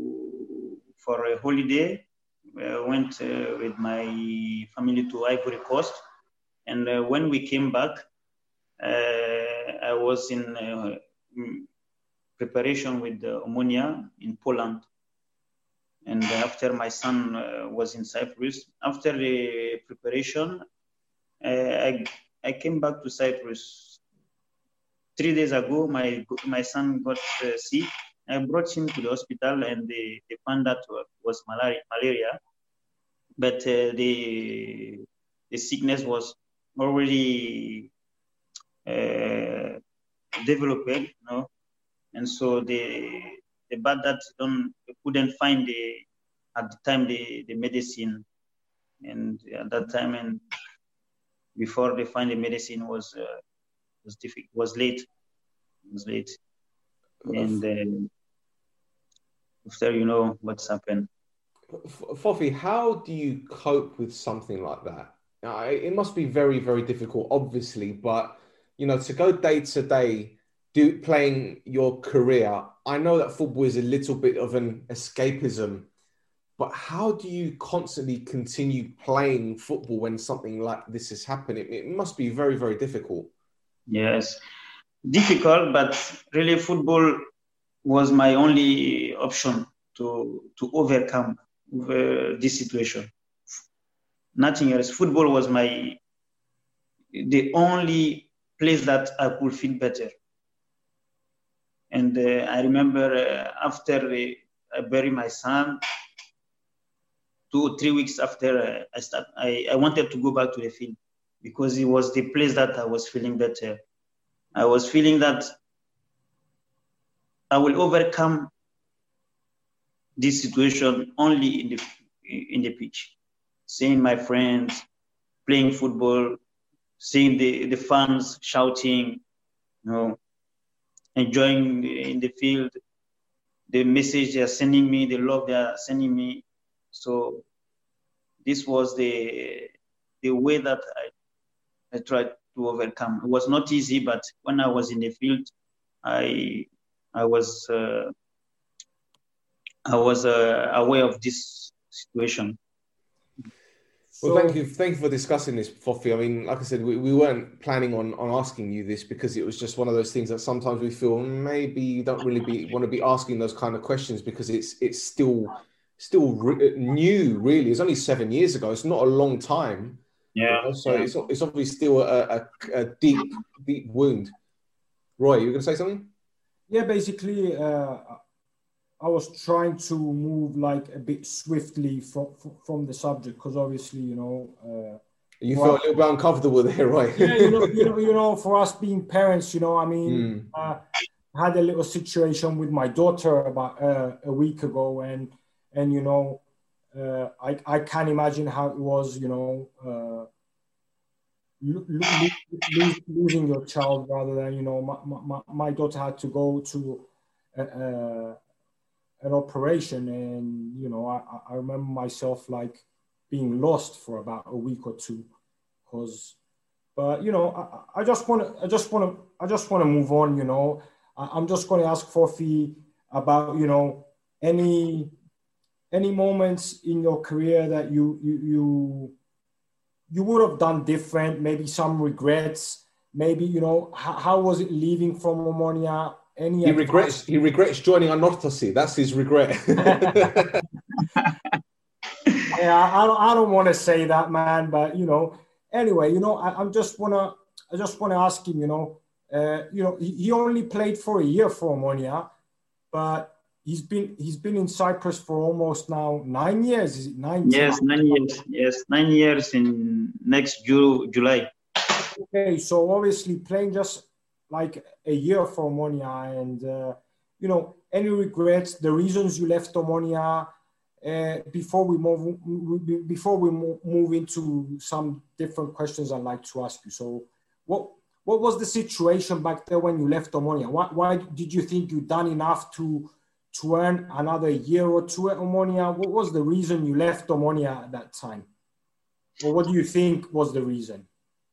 for a holiday. We went uh, with my family to Ivory Coast. And uh, when we came back, uh, I was in uh, preparation with the Omonia in Poland. And after my son uh, was in Cyprus, after the preparation, uh, I, I came back to Cyprus. Three days ago, my my son got uh, sick. I brought him to the hospital, and they, they found that was malaria. malaria. But uh, the the sickness was already uh, developed, you know, and so they the bad that don't couldn't find the at the time the, the medicine, and at that time, and before they find the medicine was uh, was difficult, was late, it was late, and uh, after you know what's happened. Fofi, how do you cope with something like that? Uh, it must be very, very difficult, obviously, but you know, to go day to day, do playing your career. I know that football is a little bit of an escapism, but how do you constantly continue playing football when something like this is happening? It must be very, very difficult. Yes, difficult, but really football was my only option to to overcome over this situation. Nothing else. Football was my the only place that I could feel better. And uh, I remember uh, after uh, I buried my son, two or three weeks after uh, I start, I, I wanted to go back to the field because it was the place that I was feeling better. I was feeling that I will overcome this situation only in the in the pitch, seeing my friends playing football, seeing the, the fans shouting, you know, enjoying in the field, the message they are sending me, the love they are sending me. So this was the the way that I I tried to overcome. It was not easy, but when I was in the field, I I was uh, I was uh, aware of this situation. Well, thank you, thank you for discussing this, Fofi. I mean, like I said, we, we weren't planning on, on asking you this because it was just one of those things that sometimes we feel maybe you don't really be want to be asking those kind of questions because it's it's still still re- new. Really, it's only seven years ago. It's not a long time. Yeah. You know? So yeah. it's it's obviously still a, a, a deep deep wound. Roy, you were going to say something? Yeah, basically. Uh... I was trying to move like a bit swiftly from from the subject because obviously, you know, uh, you felt us, a little bit uncomfortable there, right? Yeah, you know, you know, you know, for us being parents, you know, I mean, mm. uh, I had a little situation with my daughter about uh, a week ago, and and you know, uh, I I can't imagine how it was, you know, uh, lo- lo- lo- losing your child rather than, you know, my my, my daughter had to go to. Uh, an operation, and you know I, I remember myself like being lost for about a week or two because but you know I, I just want to I just want to I just want to move on. You know I, I'm just going to ask Fofi about you know any any moments in your career that you you you, you would have done different, maybe some regrets, maybe you know how, how was it leaving from Omonia? Any he advice? regrets he regrets joining Anorthosis. That's his regret. Yeah, I don't, I don't want to say that, man, but you know, anyway, you know, I, I'm just wanna I just wanna ask him, you know, uh, you know, he, he only played for a year for Omonia, but he's been he's been in Cyprus for almost now nine years. Is it nine? Yes, nine years. Yes, nine years in next Ju- July. Okay, so obviously playing just like a year for Omonia, and uh, you know, any regrets, the reasons you left Omonia, uh, before we move before we move into some different questions I'd like to ask you. So what what was the situation back there when you left Omonia? Why, why did you think you'd done enough to to earn another year or two at Omonia? What was the reason you left Omonia at that time? Or what do you think was the reason?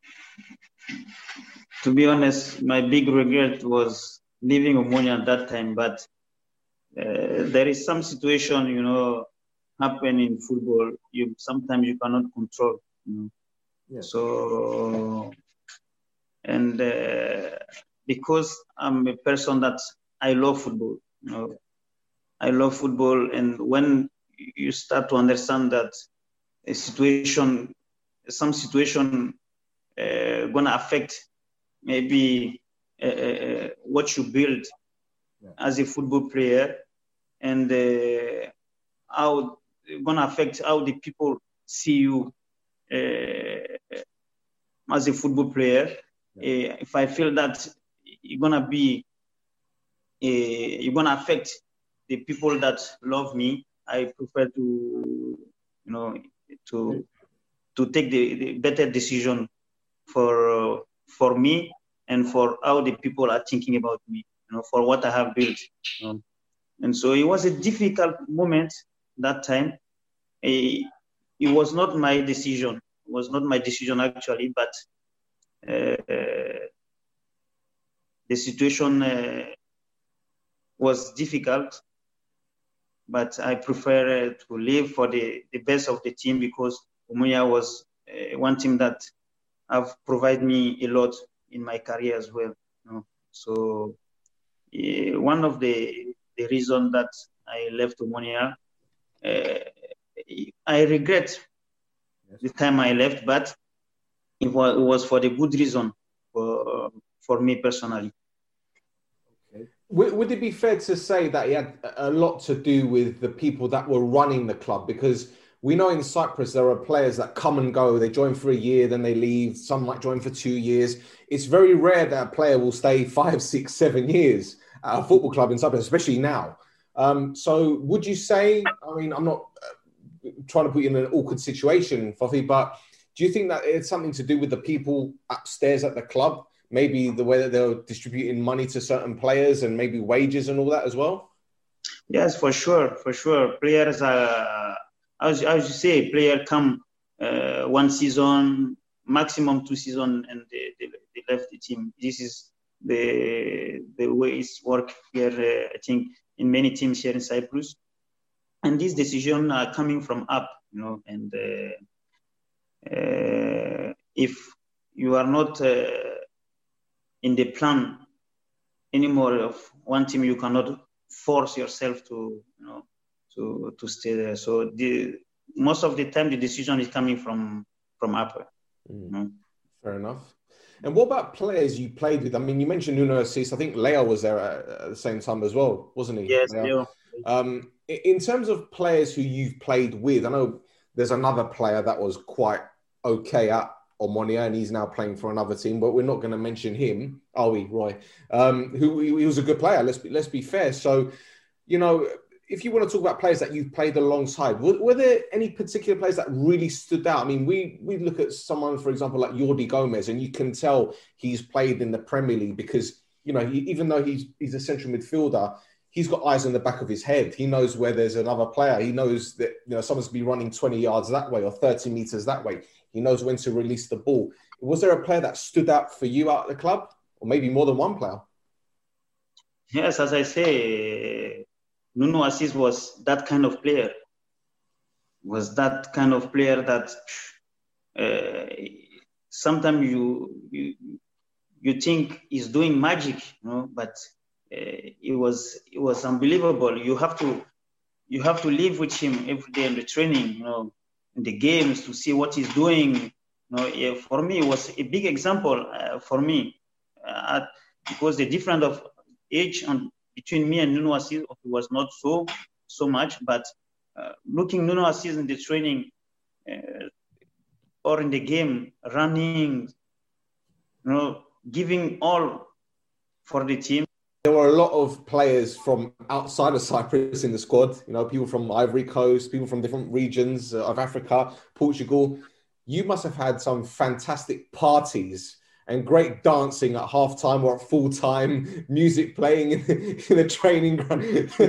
To be honest, my big regret was leaving Omonia at that time, but uh, there is some situation, you know, happen in football. You sometimes you cannot control, you know. Yeah. So, and uh, because I'm a person that I love football, you know, I love football, and when you start to understand that a situation, some situation, uh, gonna affect maybe uh, uh, what you build yeah. as a football player, and uh, how it's gonna affect how the people see you uh, as a football player. Yeah. Uh, if I feel that you're gonna be, uh, you're gonna affect the people that love me, I prefer to, you know, to to take the, the better decision for for me and for how the people are thinking about me, you know, for what I have built. You know. And so it was a difficult moment that time. It, it was not my decision. It was not my decision actually, but uh, the situation uh, was difficult. But I prefer uh, to live for the, the best of the team, because Omonia was uh, one team that have provided me a lot in my career as well. You know? So uh, one of the the reasons that I left Omonia, uh, I regret yes. the time I left, but it was, it was for the good reason for for me personally. Okay. Would, would it be fair to say that he had a lot to do with the people that were running the club? Because we know in Cyprus there are players that come and go. They join for a year, then they leave. Some might join for two years. It's very rare that a player will stay five, six, seven years at a football club in Cyprus, especially now. Um, so would you say, I mean, I'm not uh, trying to put you in an awkward situation, Fofi, but do you think that it's something to do with the people upstairs at the club? Maybe the way that they're distributing money to certain players and maybe wages and all that as well? Yes, for sure, for sure. Players are, as, as you say, players come uh, one season, maximum two seasons, and they, they, they left the team. This is the the way it's work here, uh, I think, in many teams here in Cyprus. And these decisions are coming from up, you know, and uh, uh, if you are not uh, in the plan anymore of one team, you cannot force yourself to, you know, to to stay there. So the most of the time, the decision is coming from from up. Mm. You know? Fair enough. And what about players you played with? I mean, you mentioned Nuno Assis. I think Leo was there at, at the same time as well, wasn't he? Yes, Leo. Leo. Um, in terms of players who you've played with, I know there's another player that was quite okay at Omonia, and he's now playing for another team, but we're not going to mention him, are we, Roy? Um, who he was a good player. Let's be, let's be fair. So, you know, if you want to talk about players that you've played alongside, were, were there any particular players that really stood out? I mean, we we look at someone, for example, like Jordi Gomez, and you can tell he's played in the Premier League because, you know, he, even though he's he's a central midfielder, he's got eyes on the back of his head. He knows where there's another player. He knows that, you know, someone's going to be running twenty yards that way or thirty meters that way. He knows when to release the ball. Was there a player that stood out for you out of the club, or maybe more than one player? Yes, as I say, Nuno Assis was that kind of player. Was that kind of player that uh, sometimes you, you you think he's doing magic, you know, but uh, it was it was unbelievable. You have to you have to live with him every day in the training, you know, in the games to see what he's doing. You know, yeah, for me, it was a big example uh, for me uh, because the difference of age on between me and Nuno Assis was not so so much, but uh, looking Nuno Assis in the training uh, or in the game, running, you know, giving all for the team. There were a lot of players from outside of Cyprus in the squad, you know, people from Ivory Coast, people from different regions of Africa, Portugal. You must have had some fantastic parties and great dancing at halftime or at full time, music playing in, in the training ground.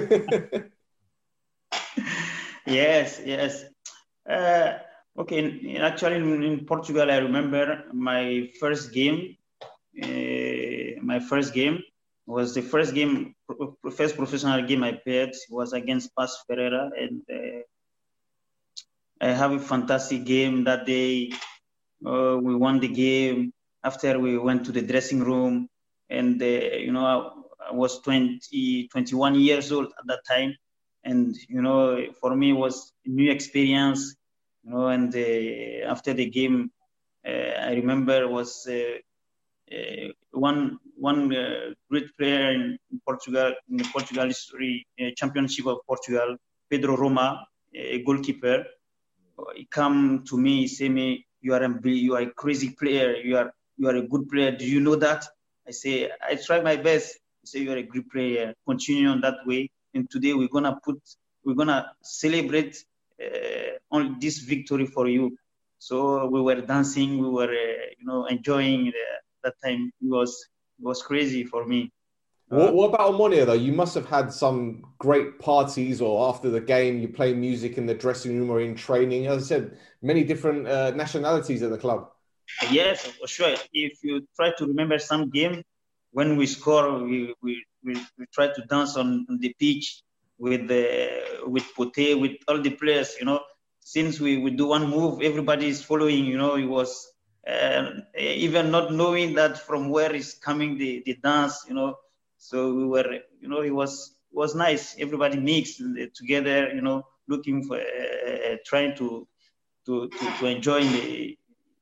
yes, yes. Uh, okay, in, actually in, in Portugal, I remember my first game. Uh, my first game was the first game, first professional game I played was against Paços Ferreira, and uh, I have a fantastic game that day. Uh, we won the game. After we went to the dressing room, and uh, you know, I, I was twenty, twenty-one years old at that time, and you know, for me it was a new experience, you know. And uh, after the game, uh, I remember was uh, uh, one one uh, great player in Portugal, in the Portugal history, uh, championship of Portugal, Pedro Roma, a goalkeeper. He come to me, he say me, you are a you are a crazy player, you are. You are a good player. Do you know that? I say, I try my best. I say, you are a good player. Continue on that way. And today we're going to put, we're going to celebrate uh, on this victory for you. So we were dancing, we were, uh, you know, enjoying the, that time. It was it was crazy for me. What, what about Omonia, though? You must have had some great parties, or after the game, you play music in the dressing room or in training. As I said, many different uh, nationalities at the club. Yes, for sure. If you try to remember some game, when we score, we we, we, we try to dance on, on the pitch with the with Pote, with all the players. You know, since we, we do one move, everybody is following. You know, it was uh, even not knowing that from where is coming the, the dance. You know. So we were, you know, it was it was nice. Everybody mixed together, you know, looking for, uh, trying to, to to to enjoy in the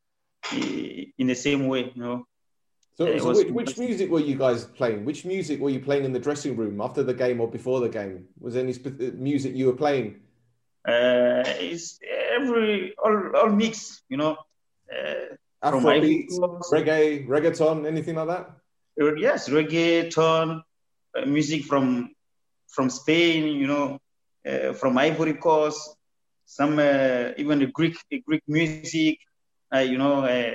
in the same way, you know. So, uh, so which, which music were you guys playing? Which music were you playing in the dressing room after the game or before the game? Was there any sp- music you were playing? Uh, it's every all all mix, you know. Uh, Afrobeat, reggae, reggaeton, anything like that? Yes, reggaeton, uh, music from from Spain, you know, uh, from Ivory Coast, some uh, even the Greek the Greek music. Uh, you know, uh,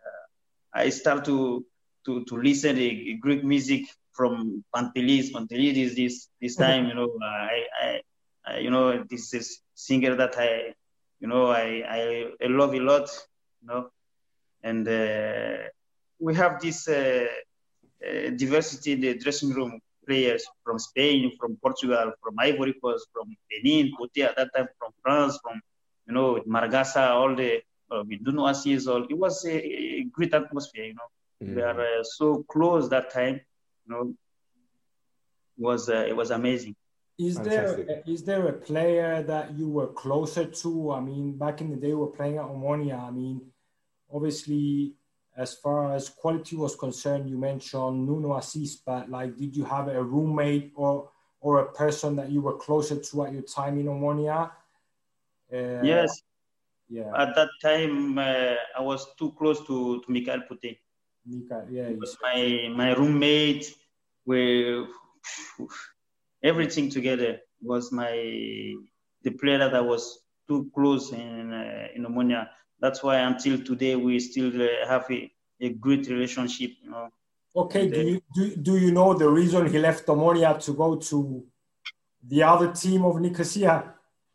I start to to to listen to Greek music from Pantelis. Pantelis this this time, you know, I, I, I you know this is singer that I you know I I, I love a lot, you know, and uh, we have this. Uh, Uh, diversity in the dressing room, players from Spain, from Portugal, from Ivory Coast, from Benin, Pote at that time, from France, from, you know, Maragasa, all the, uh, with Duno Assis, all. It was a, a great atmosphere, you know. Mm. We are uh, so close that time, you know. It was, uh, it was amazing. Is Fantastic. there is there a player that you were closer to? I mean, back in the day, we were playing at Omonia. I mean, obviously, as far as quality was concerned, you mentioned Nuno Assis, but like, did you have a roommate or or a person that you were closer to at your time in Omonia? Uh, yes. Yeah. At that time, uh, I was too close to, to Michael Pote. Michael, yeah. My my roommate, we everything together was my the player that I was too close in uh, in Omonia. That's why until today we still uh, have a, a great relationship, you know. Okay, and, do you do, do you know the reason he left Omonia to go to the other team of Nicosia?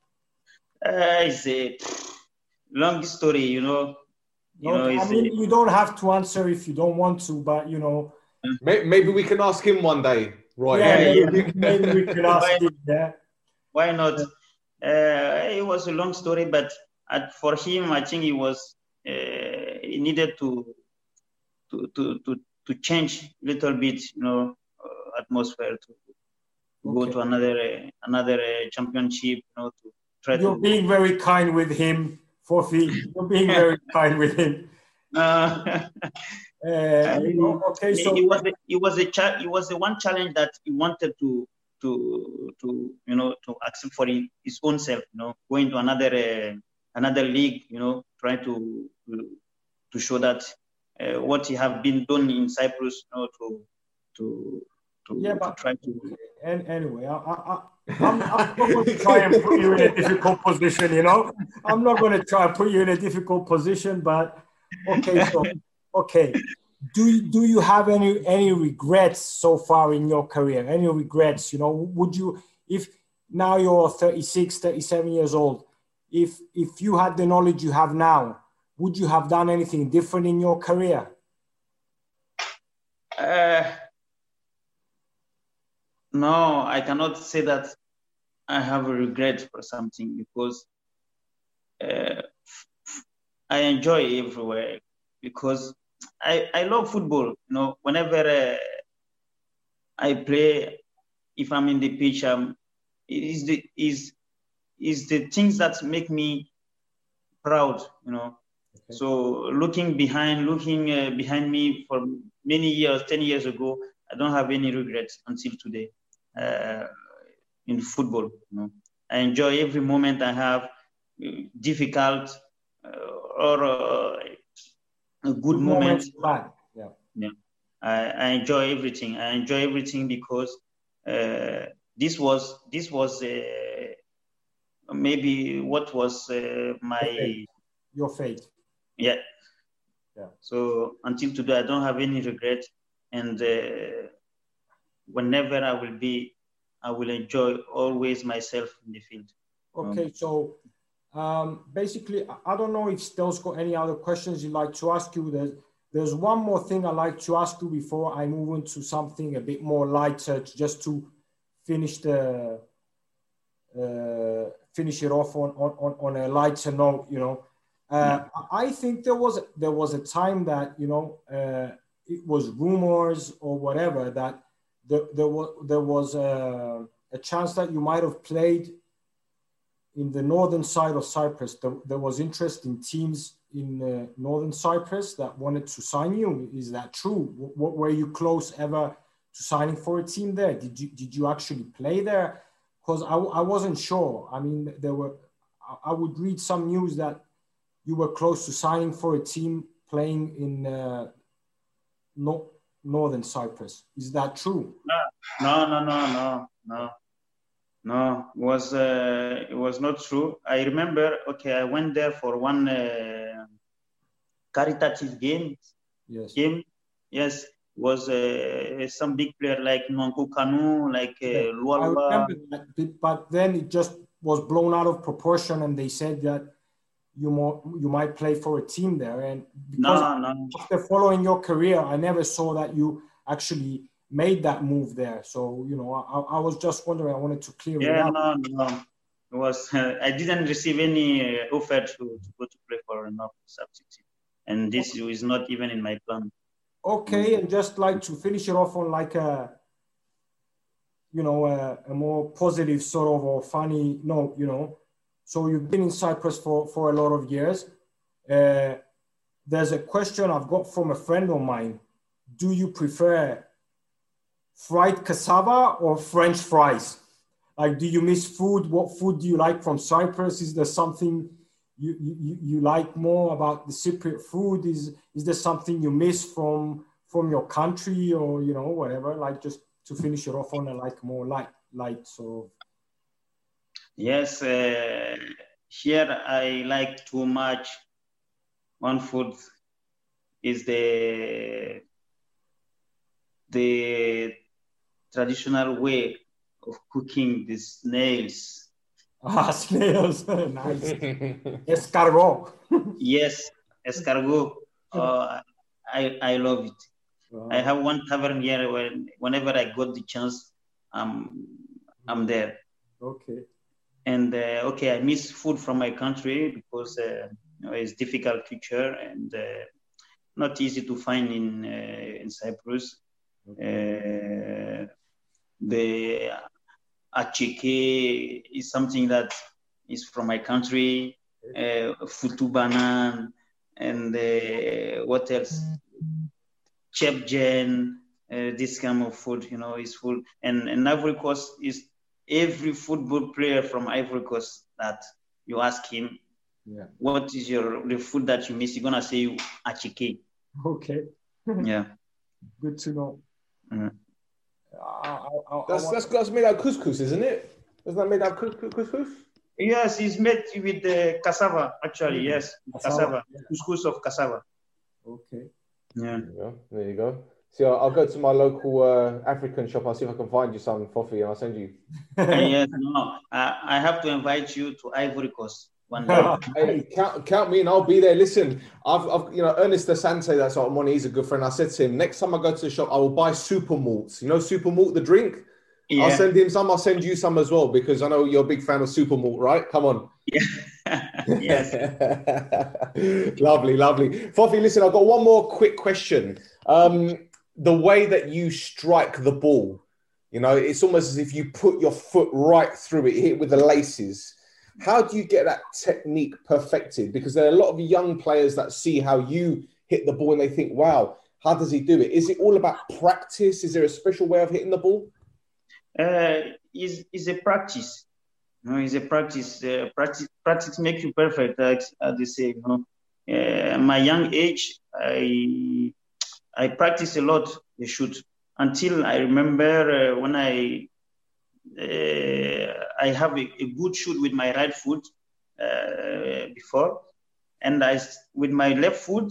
Uh, it's a long story, you know. You no, know I mean, a, you don't have to answer if you don't want to, but you know. Maybe we can ask him one day, Roy. Yeah, yeah, maybe, maybe we can ask why, him. Yeah. Why not? Uh, it was a long story, but at, for him, I think he was uh, he needed to to to to to change a little bit, you know, uh, atmosphere to, to okay. go to another uh, another uh, championship, you know, to try. You're to... being very kind with him, Fofi. You're being very kind with him. Uh, uh, okay, so it was the, it was a cha- it was the one challenge that he wanted to to to you know to accept for his own self, you know, going to another uh, another league, you know, try to to show that uh, what he have been done in Cyprus, you know, to to to, yeah, but, to try to. And anyway, I, I, I'm, I'm not going to try and put you in a difficult position, you know. I'm not going to try and put you in a difficult position, but okay, so okay. Do you, do you have any any regrets so far in your career? Any regrets? You know, would you, if now you're thirty-six, thirty-seven years old, if if you had the knowledge you have now, would you have done anything different in your career? Uh, no, I cannot say that I have a regret for something, because uh, I enjoy everywhere, because I, I love football. You know, whenever uh, I play, if I'm in the pitch, um, it is the is is the things that make me proud. You know, okay. So looking behind, looking uh, behind me for many years, ten years ago, I don't have any regrets until today uh, in football. You know, I enjoy every moment I have, uh, difficult uh, or. Uh, A good moment. Yeah. Yeah. I, I enjoy everything. I enjoy everything because uh, this was this was uh, maybe what was uh, my okay. your fate. Yeah. Yeah. So until today, I don't have any regret. And uh, whenever I will be, I will enjoy always myself in the field. Okay, um, so um, basically, I don't know if Stel's got any other questions you'd like to ask you. There's, there's one more thing I'd like to ask you before I move into something a bit more lighter, just to finish the uh, finish it off on, on, on a lighter note. You know, uh, I think there was there was a time that, you know, uh, it was rumors or whatever that there, there was there was a, a chance that you might have played in the northern side of Cyprus. There, there was interest in teams in uh, northern Cyprus that wanted to sign you. Is that true? W- were you close ever to signing for a team there? Did you did you actually play there? Because I, I wasn't sure. I mean, there were. I would read some news that you were close to signing for a team playing in uh, no, northern Cyprus. Is that true? No, no, no, no, no. No, it was uh, it was not true. I remember. Okay, I went there for one uh, caritative game. Yes. Game, yes, was uh, some big player like Nwanko Kanu, like uh, Yeah, Lualua. I remember that, but then it just was blown out of proportion, and they said that you more you might play for a team there. And because No, no. after following your career, I never saw that you actually made that move there. So, you know, I, I was just wondering, I wanted to clear yeah, it up. no, no. It was, uh, I didn't receive any uh, offer to, to go to play for an substitute. And this okay. is not even in my plan. Okay, mm-hmm. And just like to finish it off on like a, you know, a, a more positive sort of or funny note, you know. So you've been in Cyprus for, for a lot of years. Uh, there's a question I've got from a friend of mine. Do you prefer fried cassava or French fries? Like, do you miss food? What food do you like from Cyprus? Is there something you, you, you like more about the Cypriot food? Is, is there something you miss from, from your country or, you know, whatever? Like, just to finish it off on a like more light, light sort of. Yes, uh, here I like too much. One food is the the traditional way of cooking the snails. Ah, snails, nice. Escargot. Yes, escargot. Uh, I I love it. Wow. I have one tavern here where whenever I got the chance, um, I'm there. Okay. And uh, okay, I miss food from my country because uh, you know, it's difficult culture and uh, not easy to find in uh, in Cyprus. Okay. Uh, the achike is something that is from my country. Uh, futu banan and uh, what else? Chepjen. Uh, this kind of food, you know, is food. And and Ivory Coast is. Every football player from Ivory Coast that you ask him, yeah, what is your the food that you miss? He's gonna say achike. Okay. Yeah. Good to know. Mm-hmm. I, I, I, that's I that's that's made out of couscous, isn't it? Isn't that made out of couscous? Yes, it's made with the cassava. Actually, mm-hmm. Yes, cassava. Yeah. Couscous of cassava. Okay. Yeah. There you go. There you go. See, I'll, I'll go to my local uh, African shop. I'll see if I can find you some coffee, and I'll send you. Yes, no, I, I have to invite you to Ivory Coast one day. Hey, count, count me, and I'll be there. Listen, I've, I've you know, Ernest Asante, that's what I'm on. He's a good friend. I said to him, next time I go to the shop, I will buy super malts. You know, super malt, the drink. Yeah. I'll send him some. I'll send you some as well because I know you're a big fan of super malt, right? Come on. Yeah. Yes. Lovely, lovely. Fofi, listen, I've got one more quick question. Um, the way that you strike the ball, you know, it's almost as if you put your foot right through it, hit it with the laces. How do you get that technique perfected? Because there are a lot of young players that see how you hit the ball and they think, wow, how does he do it? Is it all about practice? Is there a special way of hitting the ball? Uh, is is a practice. You know, it's a practice. Uh, practice practice makes you perfect, as, as they say. You know, uh, my young age, I I practice a lot the shoot until I remember uh, when I uh, I have a, a good shoot with my right foot uh, before, and I with my left foot,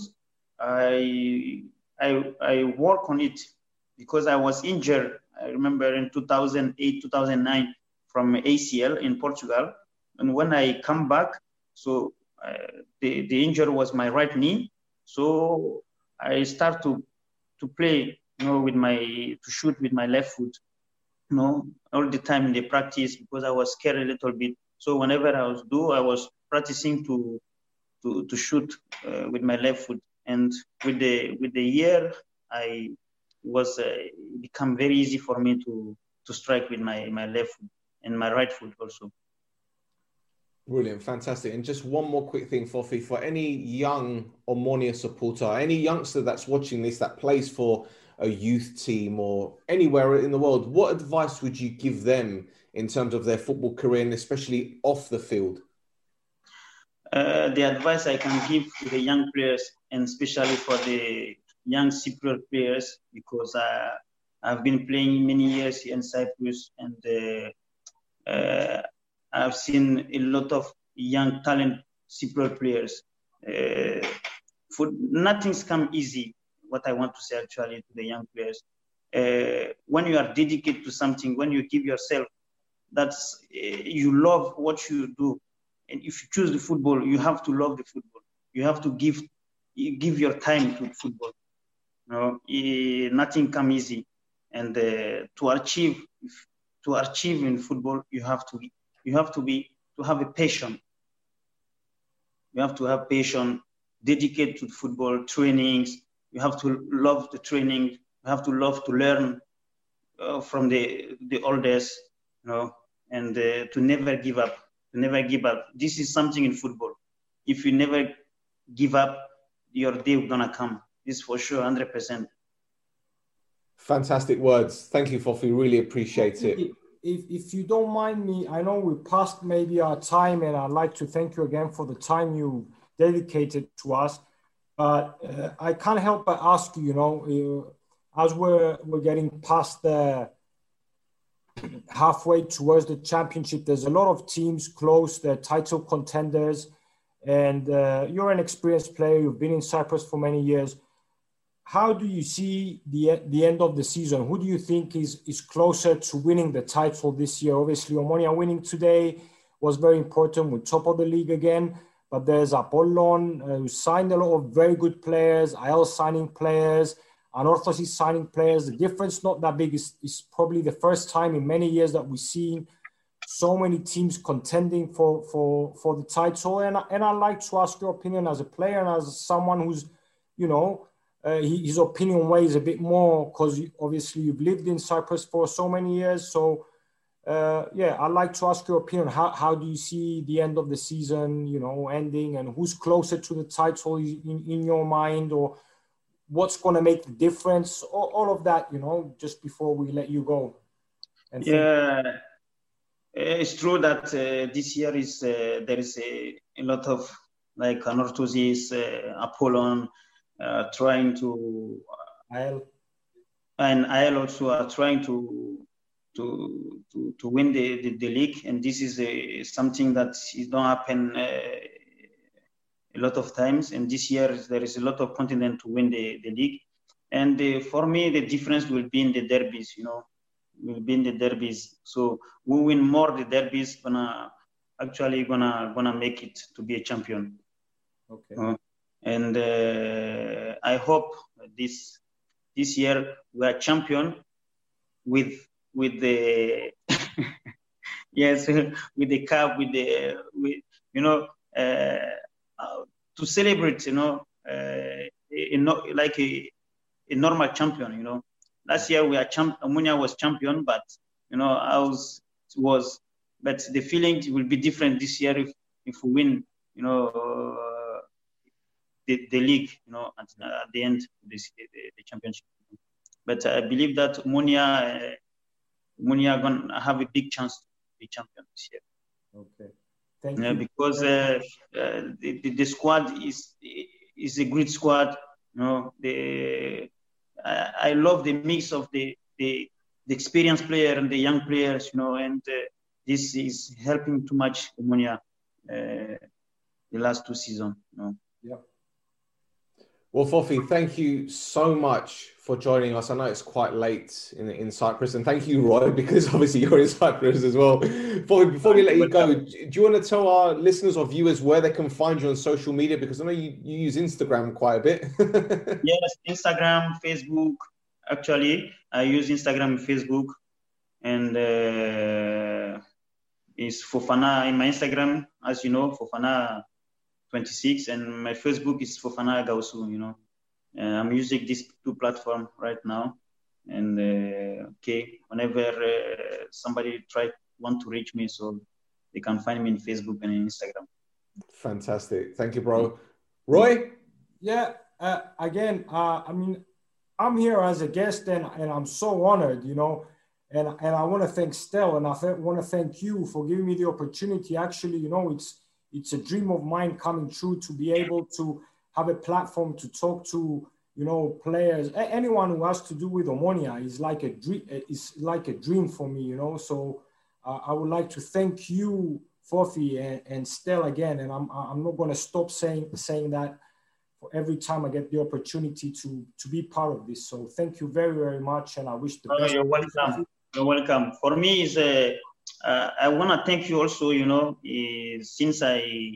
I I I work on it because I was injured. I remember in two thousand eight, two thousand nine from A C L in Portugal, and when I come back, so uh, the the injury was my right knee. So I start to to play, you know, with my to shoot with my left foot, you know, all the time in the practice because I was scared a little bit. So whenever I was do, I was practicing to to to shoot uh, with my left foot. And with the with the year, I was uh, become very easy for me to to strike with my my left foot and my right foot also. Brilliant, fantastic. And just one more quick thing, Fofi, for any young Omonia supporter, any youngster that's watching this that plays for a youth team or anywhere in the world, what advice would you give them in terms of their football career and especially off the field? Uh, the advice I can give to the young players, and especially for the young Cypriot players, because uh, I've been playing many years in Cyprus, and uh, uh, I've seen a lot of young talent Cypriot players. Uh, for nothing's come easy. What I want to say actually to the young players, uh, when you are dedicated to something, when you give yourself, that's uh, you love what you do. And if you choose the football, you have to love the football. You have to give give your time to football. You know, it, nothing come easy. And uh, to achieve to achieve in football, you have to you have to be to have a passion. You have to have passion, dedicated to football trainings. You have to love the training. You have to love to learn uh, from the the oldest. You know, and uh, to never give up. Never give up. This is something in football. If you never give up, your day is gonna come. This for sure, one hundred percent. Fantastic words. Thank you, Fofi. Really appreciate it. If, if you don't mind me, I know we passed maybe our time, and I'd like to thank you again for the time you dedicated to us. But uh, I can't help but ask you, you know, uh, as we're, we're getting past the halfway towards the championship, there's a lot of teams close, they're title contenders, and uh, you're an experienced player, you've been in Cyprus for many years. How do you see the the end of the season? Who do you think is is closer to winning the title this year? Obviously, Omonia winning today was very important. We're top of the league again, but there's Apollon, uh, who signed a lot of very good players, I L signing players, Anorthos is signing players. The difference not that big. Is is probably the first time in many years that we've seen so many teams contending for for for the title. And and I'd like to ask your opinion as a player and as someone who's, you know, uh, he, his opinion weighs a bit more because obviously you've lived in Cyprus for so many years. So uh, yeah, I'd like to ask your opinion. How how do you see the end of the season, you know, ending, and who's closer to the title in, in your mind, or what's going to make the difference, all, all of that, you know, just before we let you go. And yeah, think- it's true that uh, this year is uh, there is a, a lot of like Anorthosis, uh, Apollon uh, trying to, uh, I L. and I L also are trying to to to, to win the, the, the league, and this is a, something that is don't happen. Uh, a lot of times, and this year there is a lot of continent to win the, the league. And uh, for me, the difference will be in the derbies, you know, will be in the derbies. So we win more the derbies, gonna actually gonna gonna make it to be a champion. Okay. Uh, and uh, I hope this this year we are champion with with the yes with the cup, with the with, you know. Uh, Uh, to celebrate, you know, uh, in, like a, a normal champion, you know. Last year we are champ. Omonia was champion, but you know, I was was, but the feeling will be different this year if if we win, you know, uh, the the league, you know, at, at the end of this the, the championship. But I believe that Omonia uh, Omonia gonna have a big chance to be champion this year. Okay. Thank yeah, you. Because uh, uh, the, the, the squad is is a great squad. You know, the I, I love the mix of the, the the experienced player and the young players. You know, and uh, this is helping too much Omonia uh, the last two seasons. You know. Yeah. Well, Fofi, thank you so much for joining us. I know it's quite late in in Cyprus, and thank you, Roy, because obviously you're in Cyprus as well. Before, before we let you go, do you want to tell our listeners or viewers where they can find you on social media? Because I know you, you use Instagram quite a bit. Yes, Instagram, Facebook. Actually, I use Instagram and Facebook, and uh, it's Fofana in my Instagram, as you know, Fofana twenty-six, and my Facebook is Fofana Gausu, you know. Uh, I'm using these two platforms right now. And uh, okay, whenever uh, somebody try want to reach me, so they can find me in Facebook and in Instagram. Fantastic. Thank you, bro. Roy? Yeah, uh, again, uh, I mean, I'm here as a guest, and, and I'm so honored, you know. And, and I want to thank Stel, and I th- want to thank you for giving me the opportunity. Actually, you know, it's It's a dream of mine coming true to be able to have a platform to talk to, you know, players. A- anyone who has to do with Omonia is like a dream. Is like a dream for me, you know. So uh, I would like to thank you, Fofi, and, and Stel again. And I'm I'm not going to stop saying saying that for every time I get the opportunity to to be part of this. So thank you very very much, and I wish the oh, best. You're welcome. You're welcome. For me, is a Uh, I want to thank you also, you know, uh, since I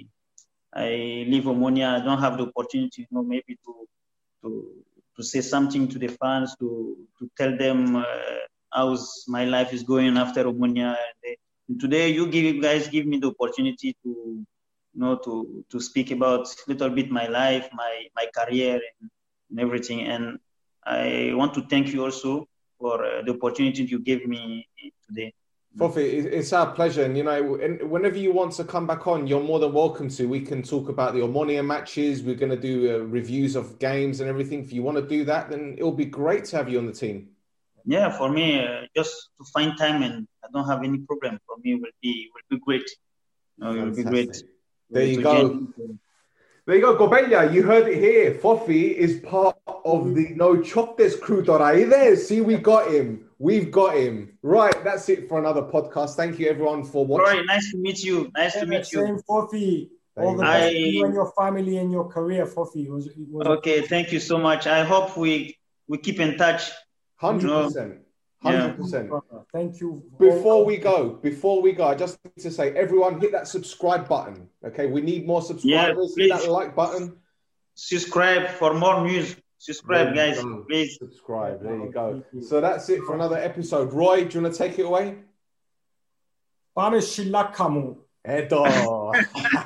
I leave Omonia, I don't have the opportunity, you know, maybe to to to say something to the fans, to to tell them uh, how's my life is going after Omonia. And, they, and today, you give you guys give me the opportunity to, you know, to to speak about a little bit my life, my my career, and, and everything. And I want to thank you also for uh, the opportunity you gave me today. Fofi, it's our pleasure. And, you know, whenever you want to come back on, you're more than welcome to. We can talk about the Omonia matches. We're going to do uh, reviews of games and everything. If you want to do that, then it'll be great to have you on the team. Yeah, for me, uh, just to find time, and I don't have any problem. For me, will be will be great. No, it will be great. There you go. There you go, Gobella. You heard it here. Fofi is part of the No Choctes crew. There, see, we got him. We've got him. Right, that's it for another podcast. Thank you, everyone, for watching. Roy, nice to meet you. Nice yeah, to meet you. Same, Fofi. All the best to you and your family and your career, Fofi. It was, it was okay, thank you so much. I hope we we keep in touch. one hundred percent. one hundred percent. Yeah. Thank you. Before we go, before we go, I just need to say, everyone hit that subscribe button. Okay, we need more subscribers. Yeah, hit that like button. Subscribe for more news. Subscribe, guys. Go. Please. Subscribe. There you go. So that's it for another episode. Roy, do you want to take it away? Πάμε σιλάκα μου. Edo.